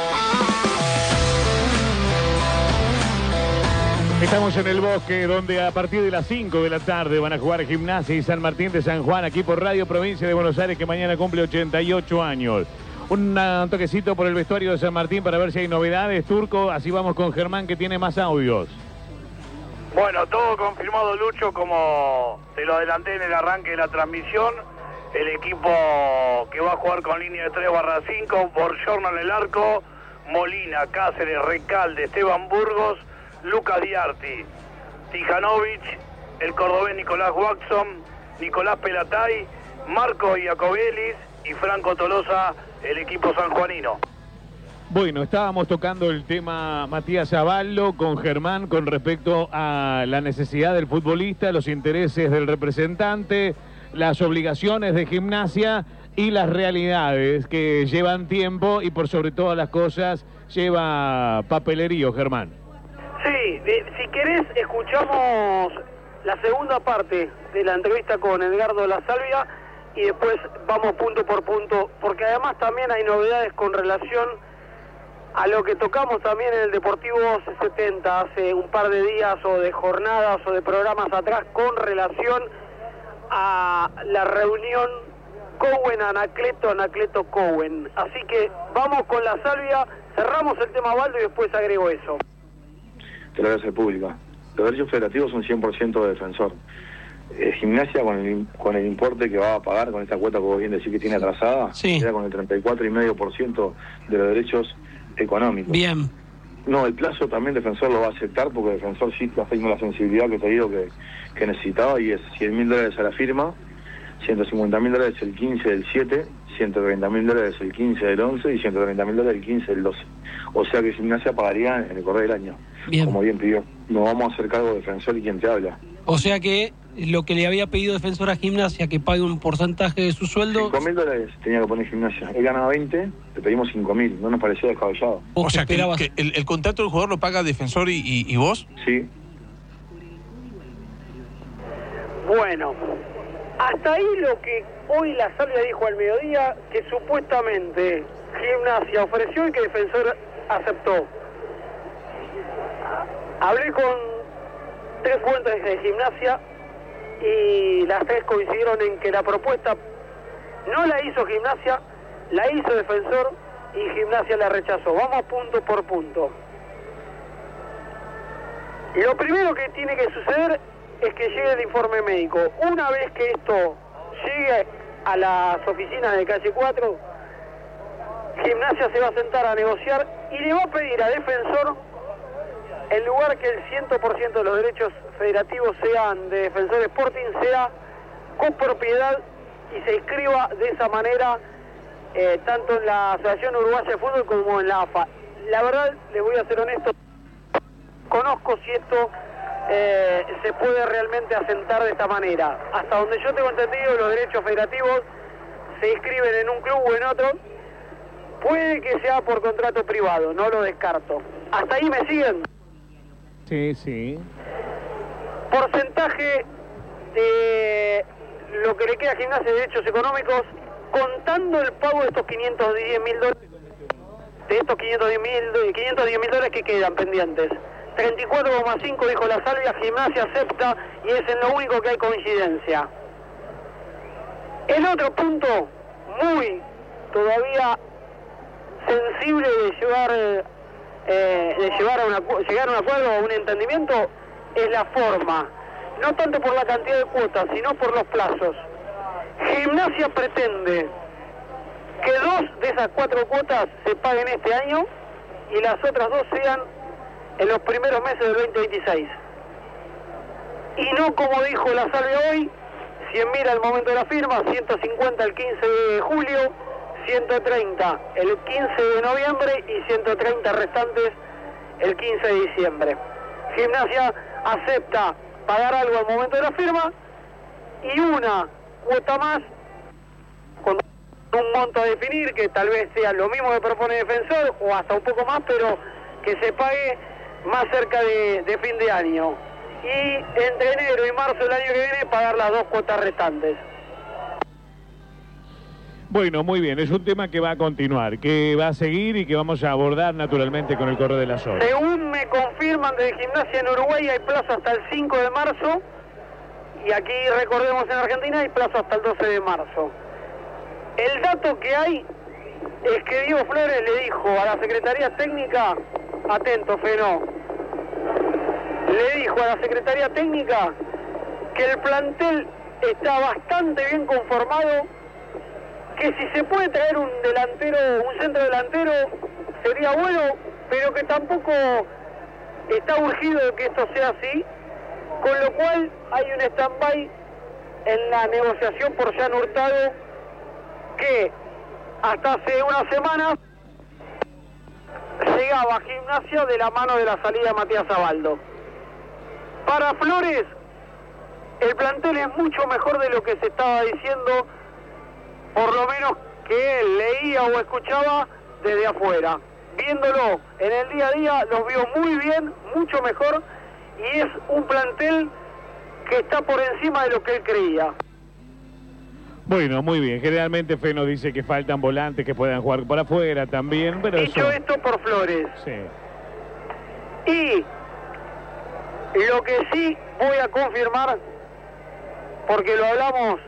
Estamos en el Bosque, donde a partir de las cinco de la tarde van a jugar Gimnasia y San Martín de San Juan, aquí por Radio Provincia de Buenos Aires, que mañana cumple ochenta y ocho años. Un toquecito por el vestuario de San Martín para ver si hay novedades, Turco. Así vamos con Germán, que tiene más audios. Bueno, todo confirmado, Lucho, como te lo adelanté en el arranque de la transmisión. El equipo que va a jugar con línea de tres barra cinco, Borgiorno en el arco, Molina, Cáceres, Recalde, Esteban Burgos, Lucas Diarti, Tijanovic, el cordobés Nicolás Watson, Nicolás Pelatay, Marcos Iacobielis y Franco Tolosa, el equipo sanjuanino. Bueno, estábamos tocando el tema Matías Aballo con Germán con respecto a la necesidad del futbolista, los intereses del representante, las obligaciones de Gimnasia y las realidades que llevan tiempo y por sobre todas las cosas lleva papelerío, Germán. Sí, de, si querés escuchamos la segunda parte de la entrevista con Edgardo La Salvia y después vamos punto por punto, porque además también hay novedades con relación a lo que tocamos también en el Deportivo setenta hace un par de días o de jornadas o de programas atrás con relación a la reunión Cowen-Anacleto, Anacleto-Cowen. Así que vamos con La Salvia, cerramos el tema Baldo y después agrego eso. Te lo voy a hacer pública. Los derechos federativos son cien por ciento de Defensor. Eh, Gimnasia con el, con el importe que va a pagar con esta cuota que vos bien decís que tiene atrasada, sí. Queda con el treinta y cuatro coma cinco por ciento de los derechos económicos. Bien. No, el plazo también Defensor lo va a aceptar porque Defensor sí está haciendo la sensibilidad que te digo que, que necesitaba y es cien mil dólares a la firma, ciento cincuenta mil dólares el quince del siete, ciento treinta mil dólares el quince del once y ciento treinta mil dólares el quince del doce. O sea que Gimnasia pagaría en el correr del año. Bien. Como bien pidió. Nos vamos a hacer cargo de Defensor y quien te habla. O sea que lo que le había pedido Defensor a Gimnasia, que pague un porcentaje de su sueldo... cinco mil dólares tenía que poner Gimnasia. Él ganaba veinte, le pedimos cinco mil. No nos pareció descabellado. O, o sea, que, el, que el, el contrato del jugador lo paga Defensor y, y, y vos. Sí. Bueno, hasta ahí lo que hoy La Salvia dijo al mediodía, que supuestamente Gimnasia ofreció y que Defensor aceptó. Hablé con tres fuentes de Gimnasia y las tres coincidieron en que la propuesta no la hizo Gimnasia, la hizo Defensor y Gimnasia la rechazó. Vamos punto por punto. Lo primero que tiene que suceder es que llegue el informe médico. Una vez que esto llegue a las oficinas de calle cuatro, Gimnasia se va a sentar a negociar y le va a pedir a Defensor, en lugar que el cien por ciento de los derechos federativos sean de Defensor Sporting, sea copropiedad y se inscriba de esa manera eh, tanto en la Asociación Uruguaya de Fútbol como en la A F A. La verdad, les voy a ser honesto, conozco si esto eh, se puede realmente asentar de esta manera. Hasta donde yo tengo entendido, los derechos federativos se inscriben en un club o en otro. Puede que sea por contrato privado, no lo descarto. ¿Hasta ahí me siguen? Sí, sí. Porcentaje de lo que le queda a Gimnasia de derechos económicos, contando el pago de estos quinientos diez mil dólares, de estos quinientos diez mil dólares que quedan pendientes. treinta y cuatro coma cinco dijo La Salvia, Gimnasia acepta y es en lo único que hay coincidencia. El otro punto, muy todavía sensible de llevar eh, de llevar a una, llegar a un acuerdo o a un entendimiento, es la forma, no tanto por la cantidad de cuotas, sino por los plazos. Gimnasia pretende que dos de esas cuatro cuotas se paguen este año y las otras dos sean en los primeros meses del veinte veintiséis. Y no como dijo La Salvia hoy, cien mil al momento de la firma, ciento cincuenta el quince de julio, ciento treinta el quince de noviembre y ciento treinta restantes el quince de diciembre. Gimnasia acepta pagar algo al momento de la firma y una cuota más con un monto a definir que tal vez sea lo mismo que propone Defensor o hasta un poco más, pero que se pague más cerca de, de fin de año. Y entre enero y marzo del año que viene pagar las dos cuotas restantes. Bueno, muy bien, es un tema que va a continuar, que va a seguir y que vamos a abordar naturalmente con el correo de las horas. Según me confirman desde Gimnasia en Uruguay hay plazo hasta el cinco de marzo y aquí recordemos en Argentina hay plazo hasta el doce de marzo. El dato que hay es que Diego Flores le dijo a la Secretaría Técnica, atento Feno, le dijo a la Secretaría Técnica que el plantel está bastante bien conformado, que si se puede traer un delantero, un centro delantero, sería bueno, pero que tampoco está urgido de que esto sea así, con lo cual hay un stand-by en la negociación por Jan Hurtado, que hasta hace unas semanas llegaba Gimnasia de la mano de la salida de Matías Abaldo. Para Flores, el plantel es mucho mejor de lo que se estaba diciendo, por lo menos que él leía o escuchaba desde afuera. Viéndolo en el día a día, los vio muy bien, mucho mejor, y es un plantel que está por encima de lo que él creía. Bueno, muy bien. Generalmente Feno dice que faltan volantes que puedan jugar por afuera también, pero Dicho eso... esto por Flores. Sí. Y lo que sí voy a confirmar, porque lo hablamos,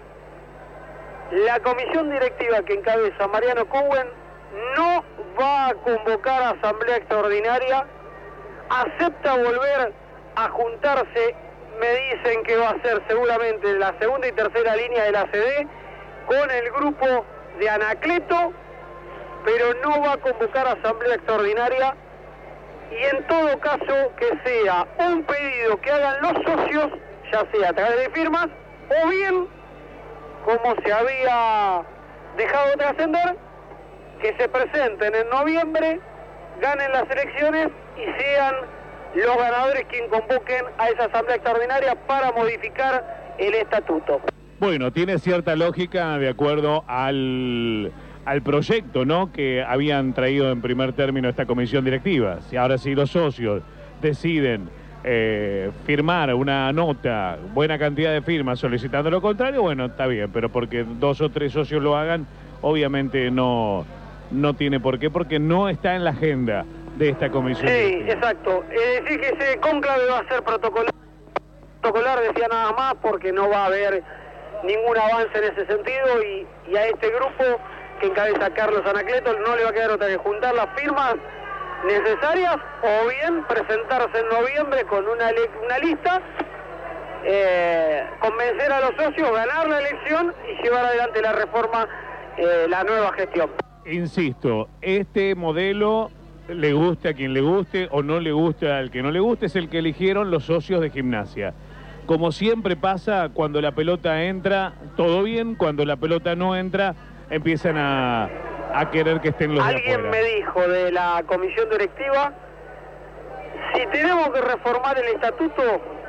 la comisión directiva que encabeza Mariano Cowen no va a convocar a asamblea extraordinaria, acepta volver a juntarse, me dicen que va a ser seguramente la segunda y tercera línea de la C D, con el grupo de Anacleto, pero no va a convocar a asamblea extraordinaria, y en todo caso que sea un pedido que hagan los socios, ya sea a través de firmas, o bien, como se había dejado trascender, que se presenten en noviembre, ganen las elecciones y sean los ganadores quien convoquen a esa asamblea extraordinaria para modificar el estatuto. Bueno, tiene cierta lógica de acuerdo al, al proyecto, ¿no?, que habían traído en primer término esta comisión directiva. Si ahora sí los socios deciden eh, firmar una nota, buena cantidad de firmas solicitando lo contrario, bueno, está bien, pero porque dos o tres socios lo hagan, obviamente no, no tiene por qué, porque no está en la agenda de esta comisión. Sí, directiva. exacto. Es decir, que ese cónclave va a ser protocolar, protocolar, decía nada más, porque no va a haber ningún avance en ese sentido, y, y a este grupo que encabeza Carlos Anacleto no le va a quedar otra que juntar las firmas necesarias o bien presentarse en noviembre con una, una lista, eh, convencer a los socios, ganar la elección y llevar adelante la reforma, eh, la nueva gestión. Insisto, este modelo, le guste a quien le guste o no le guste al que no le guste, es el que eligieron los socios de Gimnasia. Como siempre pasa, cuando la pelota entra, todo bien, cuando la pelota no entra, empiezan a, a querer que estén los de afuera. Alguien me dijo de la comisión directiva, si tenemos que reformar el estatuto,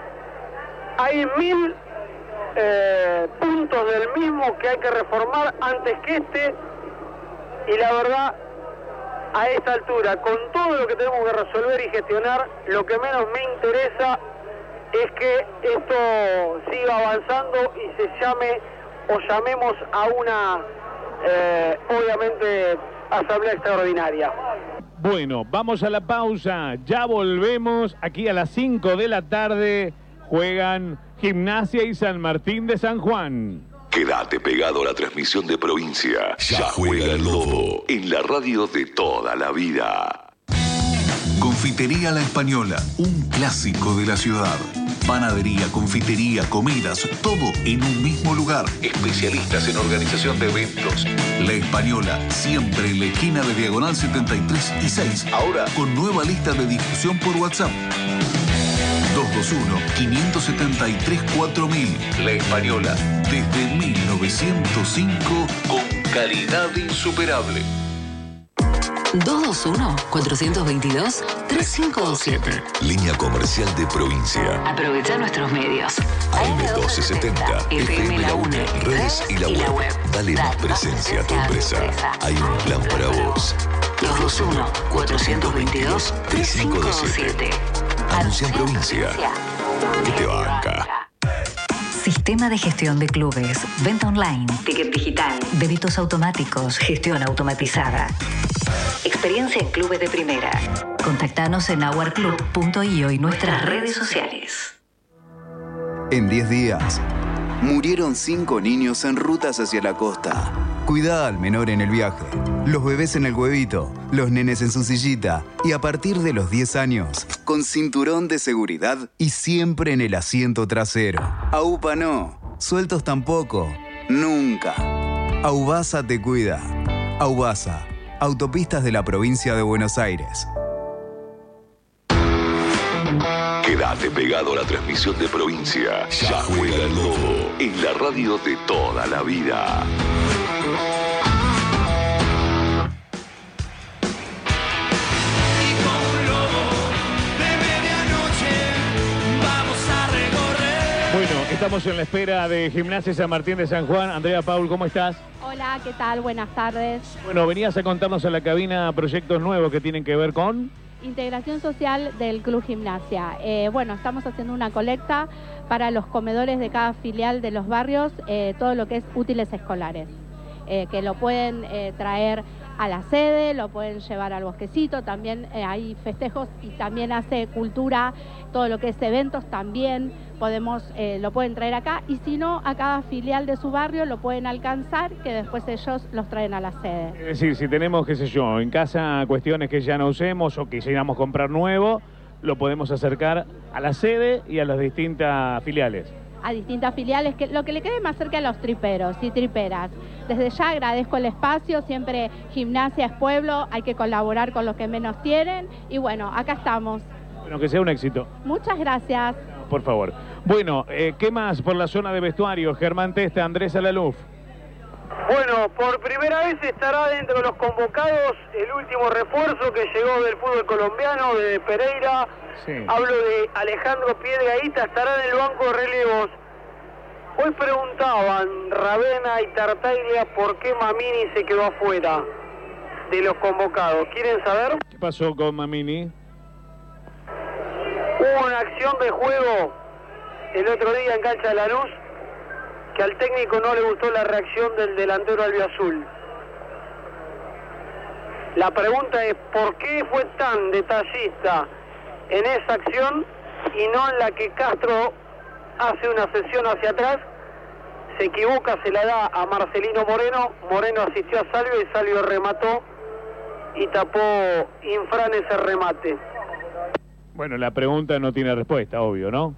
hay mil eh, puntos del mismo que hay que reformar antes que este, y la verdad, a esta altura, con todo lo que tenemos que resolver y gestionar, lo que menos me interesa es que esto siga avanzando y se llame o llamemos a una, eh, obviamente, asamblea extraordinaria. Bueno, vamos a la pausa, ya volvemos. Aquí a las cinco de la tarde juegan Gimnasia y San Martín de San Juan. Quédate pegado a la transmisión de provincia. Ya juega el Lobo en la radio de toda la vida. Confitería La Española, un clásico de la ciudad. Panadería, confitería, comidas, todo en un mismo lugar. Especialistas en organización de eventos. La Española, siempre en la esquina de Diagonal setenta y tres y seis. Ahora con nueva lista de difusión por WhatsApp. dos dos uno, cinco siete tres, cuatro mil. La Española, desde mil novecientos cinco, con calidad insuperable. dos dos uno, cuatro dos dos, tres cinco dos siete. Línea comercial de provincia. Aprovecha nuestros medios. A M doce setenta, F M La UNE, redes y la web. Dale más presencia a tu empresa. Hay un plan para vos. dos dos uno, cuatro dos dos, tres cinco dos siete. Anuncia en provincia. Que te banca. Sistema de gestión de clubes, venta online, ticket digital, débitos automáticos, gestión automatizada. Experiencia en clubes de primera. Contactanos en our club punto i o y nuestras redes sociales. En diez días, murieron cinco niños en rutas hacia la costa. Cuidá al menor en el viaje, los bebés en el huevito, los nenes en su sillita y a partir de los diez años, con cinturón de seguridad y siempre en el asiento trasero. AUPA no, sueltos tampoco, nunca. Aubasa te cuida. Aubasa, autopistas de la provincia de Buenos Aires. Quédate pegado a la transmisión de provincia. Ya juega el Lobo en la radio de toda la vida. Bueno, estamos en la espera de Gimnasia San Martín de San Juan. Andrea Paul, ¿cómo estás? Hola, ¿qué tal? Buenas tardes. Bueno, venías a contarnos a la cabina proyectos nuevos que tienen que ver con... Integración social del Club Gimnasia. Eh, bueno, estamos haciendo una colecta para los comedores de cada filial de los barrios, eh, todo lo que es útiles escolares, eh, que lo pueden eh, traer a la sede, lo pueden llevar al bosquecito, también eh, hay festejos y también hace cultura, todo lo que es eventos también podemos, eh, lo pueden traer acá, y si no, a cada filial de su barrio lo pueden alcanzar, que después ellos los traen a la sede. Es decir, si tenemos, qué sé yo, en casa cuestiones que ya no usemos o quisiéramos comprar nuevo, lo podemos acercar a la sede y a las distintas filiales. A distintas filiales, que lo que le quede más cerca a los triperos y triperas. Desde ya agradezco el espacio, siempre Gimnasia es pueblo, hay que colaborar con los que menos tienen, y bueno, acá estamos. Bueno, que sea un éxito. Muchas gracias. Por favor. Bueno, eh, ¿qué más por la zona de vestuario? Germán Testa, Andrés Alaluf. Bueno, por primera vez estará dentro de los convocados el último refuerzo que llegó del fútbol colombiano, de Pereira. Sí. Hablo de Alejandro Piedrahíta, estará en el banco de relevos. Hoy preguntaban Ravena y Tartaglia por qué Mamini se quedó afuera de los convocados. ¿Quieren saber? ¿Qué pasó con Mamini? Hubo una acción de juego el otro día en cancha de Lanús que al técnico no le gustó la reacción del delantero albiazul. La pregunta es ¿por qué fue tan detallista en esa acción y no en la que Castro hace una sesión hacia atrás? Se equivoca, se la da a Marcelino Moreno, Moreno asistió a Salvio y Salvio remató y tapó Infran ese remate. Bueno, la pregunta no tiene respuesta, obvio, ¿no?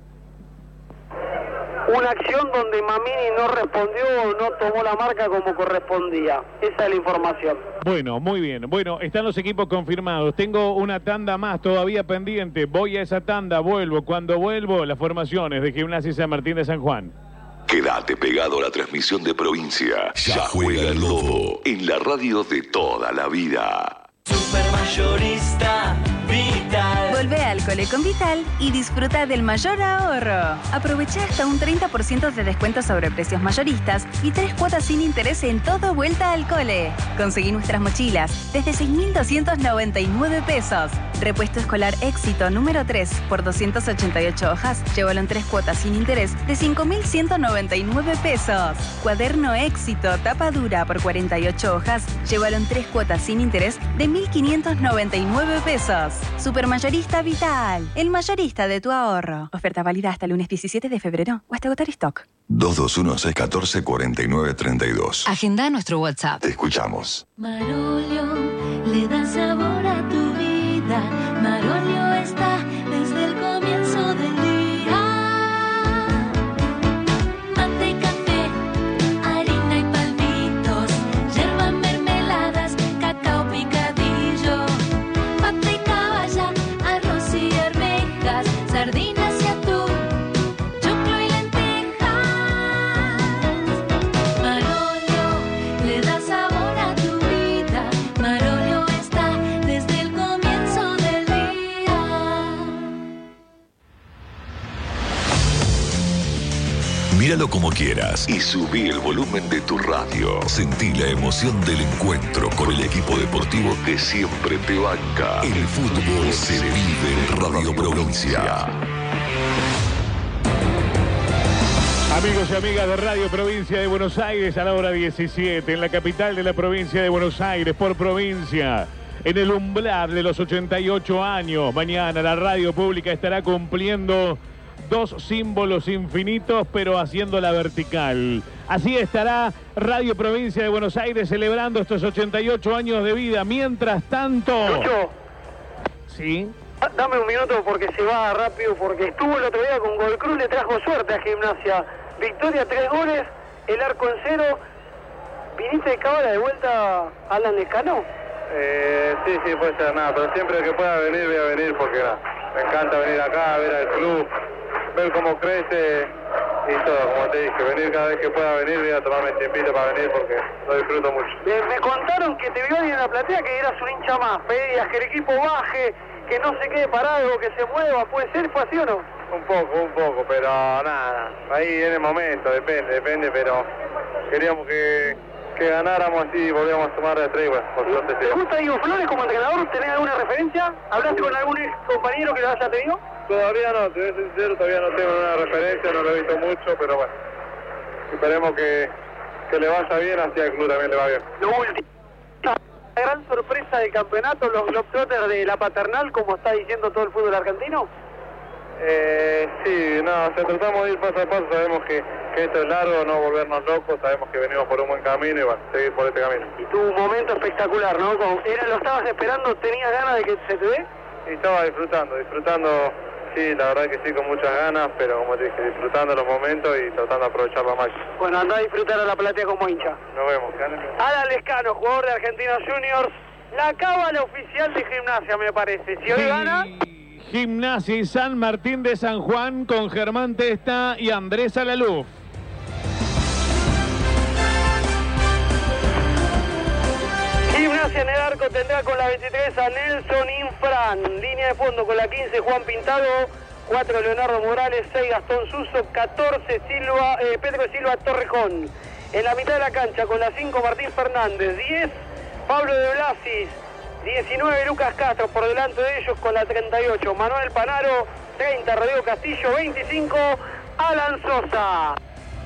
Una acción donde Mamini no respondió o no tomó la marca como correspondía. Esa es la información. Bueno, muy bien. Bueno, están los equipos confirmados. Tengo una tanda más todavía pendiente. Voy a esa tanda, vuelvo. Cuando vuelvo, las formaciones de Gimnasia San Martín de San Juan. Quédate pegado a la transmisión de provincia. Ya juega el Lobo en la radio de toda la vida. Supermayorista Vital. Volvé al cole con Vital y disfruta del mayor ahorro. Aprovecha hasta un treinta por ciento de descuento sobre precios mayoristas y tres cuotas sin interés en todo vuelta al cole. Conseguí nuestras mochilas desde seis mil doscientos noventa y nueve pesos. Repuesto escolar Éxito número tres por doscientas ochenta y ocho hojas. Llévalo en tres cuotas sin interés de cinco mil ciento noventa y nueve pesos. Cuaderno Éxito tapa dura por cuarenta y ocho hojas. Llévalo en tres cuotas sin interés de mil quinientos noventa y nueve pesos. Supermayorista Vital, el mayorista de tu ahorro. Oferta válida hasta el lunes diecisiete de febrero o hasta agotar stock. dos dos uno, seis uno cuatro, cuatro nueve tres dos. Agenda nuestro WhatsApp. Te escuchamos. Marolio le da sabor a tu vida. Marolio está desde el comienzo del día. Mate y café, harina y palmitos, yerba, mermeladas, cacao picadillo, pata y caballa, arroz y arvejas, sardinas y atún, choclo y lentejas. Marolio le da sabor a tu vida. Marolio está desde el comienzo del día. Míralo como quieras y subí el volumen de tu radio. Sentí la emoción del encuentro con el equipo deportivo que siempre te banca. El fútbol se vive en Radio Provincia. Amigos y amigas de Radio Provincia de Buenos Aires, a la hora diecisiete, en la capital de la provincia de Buenos Aires, por provincia, en el umbral de los ochenta y ocho años. Mañana la radio pública estará cumpliendo dos símbolos infinitos, pero haciéndola vertical. Así estará Radio Provincia de Buenos Aires celebrando estos ochenta y ocho años de vida. Mientras tanto... Lucho. ¿Sí? Dame un minuto porque se va rápido, porque estuvo el otro día con Gol Cruz, le trajo suerte a Gimnasia. Victoria, tres goles, el arco en cero. ¿Viniste de cábala de vuelta, Alan Lescano? Eh, sí, sí, puede ser, nada, pero siempre que pueda venir, voy a venir porque nada, me encanta venir acá, ver al club, ver cómo crece y todo, como te dije, venir cada vez que pueda venir, voy a tomarme el tiempito para venir porque lo disfruto mucho. Me, me contaron que te vio alguien en la platea que eras un hincha más, pedías que el equipo baje, que no se quede parado, que se mueva, ¿puede ser? ¿Fue así o no? Un poco, un poco, pero nada, ahí en el momento, depende, depende, pero queríamos que, que ganáramos así y volvíamos a sumar de tres, bueno, por suerte sí. ¿Te gusta Diego Flores como entrenador? ¿Tenés alguna referencia? ¿Hablaste con algún ex compañero que lo haya tenido? Todavía no, te voy a ser sincero, todavía no tengo una referencia, no lo he visto mucho, pero bueno, esperemos que, que le vaya bien, así al club también le va bien. Lo último, la gran sorpresa del campeonato, los Globetrotters de la Paternal, como está diciendo todo el fútbol argentino. Eh, sí, no, o sea, tratamos de ir paso a paso, sabemos que, que esto es largo, no volvernos locos, sabemos que venimos por un buen camino y bueno, seguir por este camino. Y tu momento espectacular, ¿no? Como era, lo estabas esperando, ¿tenías ganas de que se te dé? Y estaba disfrutando, disfrutando, sí, la verdad que sí, con muchas ganas, pero como te dije, disfrutando los momentos y tratando de aprovechar la máxima. Bueno, anda a disfrutar a la platea como hincha. Nos vemos. Alan Lescano, jugador de Argentinos Juniors, la cábala oficial de Gimnasia, me parece. Si hoy Sí. gana... Gimnasia y San Martín de San Juan con Germán Testa y Andrés Alaluf. Gimnasia en el arco tendrá con la veintitrés a Nelson Infran. Línea de fondo con la quince Juan Pintado. cuatro Leonardo Morales. seis Gastón Suso. catorce Silva, eh, Pedro Silva Torrejón. En la mitad de la cancha con la cinco Martín Fernández. diez Pablo de Blasis. diecinueve Lucas Castro. Por delante de ellos con la treinta y ocho Manuel Panaro. treinta Rodrigo Castillo. veinticinco Alan Sosa.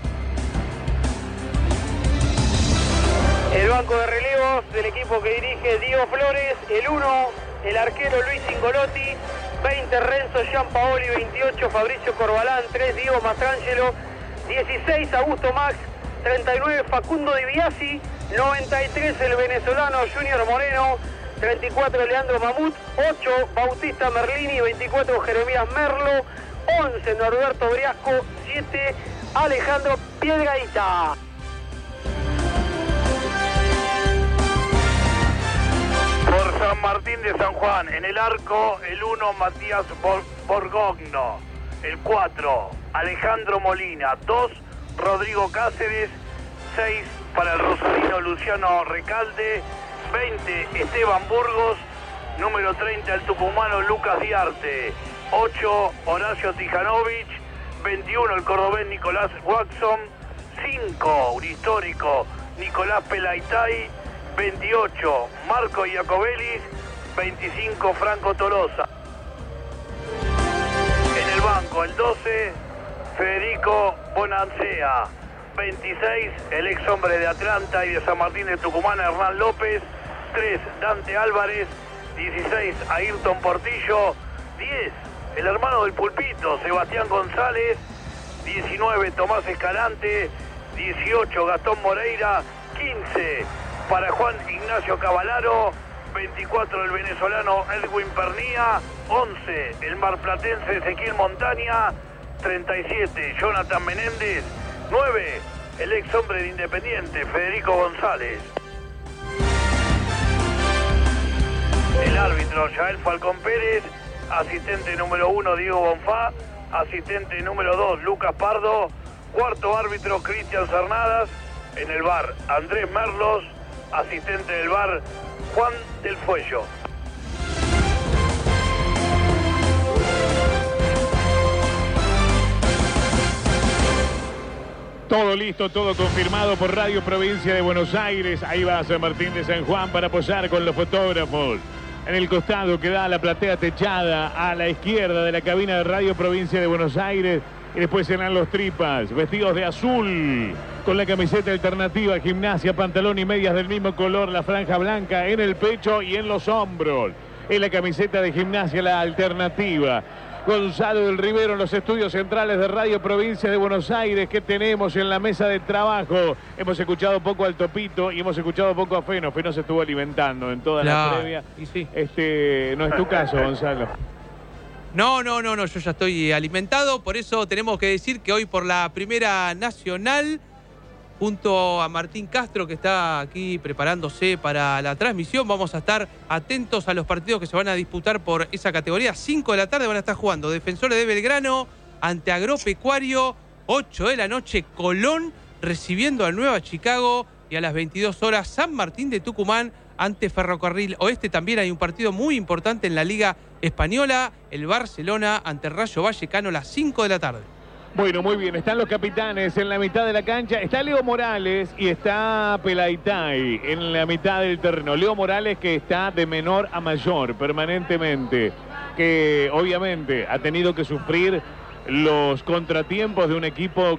El banco de relevos del equipo que dirige Diego Flores, el uno, el arquero Luis Cingolotti, veinte Renzo Giampaoli, veintiocho Fabricio Corbalán, tres Diego Mastrangelo, dieciséis Augusto Max, treinta y nueve Facundo Di Biasi, noventa y tres el venezolano Junior Moreno, treinta y cuatro Leandro Mamut, ocho Bautista Merlini, veinticuatro Jeremías Merlo, once Norberto Briasco, siete Alejandro Piedrahita. Por San Martín de San Juan, en el arco, el uno Matías Bor Borgogno, el cuatro Alejandro Molina, dos Rodrigo Cáceres, seis para el rosarino Luciano Recalde, veinte Esteban Burgos, número treinta el tucumano Lucas Diarte, ocho Horacio Tijanovic, veintiuno el cordobés Nicolás Watson, cinco un histórico Nicolás Pelaitay, veintiocho Marco Iacobelis, veinticinco Franco Tolosa. En el banco el doce Federico Bonancea, veintiséis el ex hombre de Atlanta y de San Martín de Tucumán Hernán López, tres Dante Álvarez, dieciséis Ayrton Portillo, diez el hermano del Pulpito Sebastián González, diecinueve Tomás Escalante, dieciocho Gastón Moreira, quince para Juan Ignacio Cavalaro, veinticuatro el venezolano Edwin Pernía, once el marplatense Ezequiel Montaña, treinta y siete Jonathan Menéndez, nueve el ex hombre de Independiente Federico González. El árbitro Yael Falcón Pérez, asistente número uno Diego Bonfá, asistente número dos Lucas Pardo, cuarto árbitro Cristian Cernadas, en el V A R Andrés Merlos, asistente del V A R Juan del Fuello. Todo listo, todo confirmado por Radio Provincia de Buenos Aires. Ahí va San Martín de San Juan para apoyar con los fotógrafos. En el costado que da la platea techada a la izquierda de la cabina de Radio Provincia de Buenos Aires. Y después serán los tripas, vestidos de azul, con la camiseta alternativa, Gimnasia, pantalón y medias del mismo color, la franja blanca en el pecho y en los hombros. En la camiseta de Gimnasia, la alternativa. Gonzalo del Rivero en los estudios centrales de Radio Provincia de Buenos Aires. ¿Qué tenemos en la mesa de trabajo? Hemos escuchado poco al Topito y hemos escuchado poco a Feno. Feno se estuvo alimentando en toda la, la previa. Y sí. Este, no es tu caso, Gonzalo. No, no, no, no, yo ya estoy alimentado, por eso tenemos que decir que hoy por la Primera Nacional, junto a Martín Castro, que está aquí preparándose para la transmisión, vamos a estar atentos a los partidos que se van a disputar por esa categoría. cinco de la tarde van a estar jugando Defensores de Belgrano ante Agropecuario, ocho de la noche Colón recibiendo al Nueva Chicago y a las veintidós horas San Martín de Tucumán ante Ferrocarril Oeste. También hay un partido muy importante en la Liga Española, el Barcelona ante Rayo Vallecano a las cinco de la tarde. Bueno, muy bien, están los capitanes en la mitad de la cancha, está Leo Morales y está Pelaitay en la mitad del terreno. Leo Morales que está de menor a mayor permanentemente, que obviamente ha tenido que sufrir los contratiempos de un equipo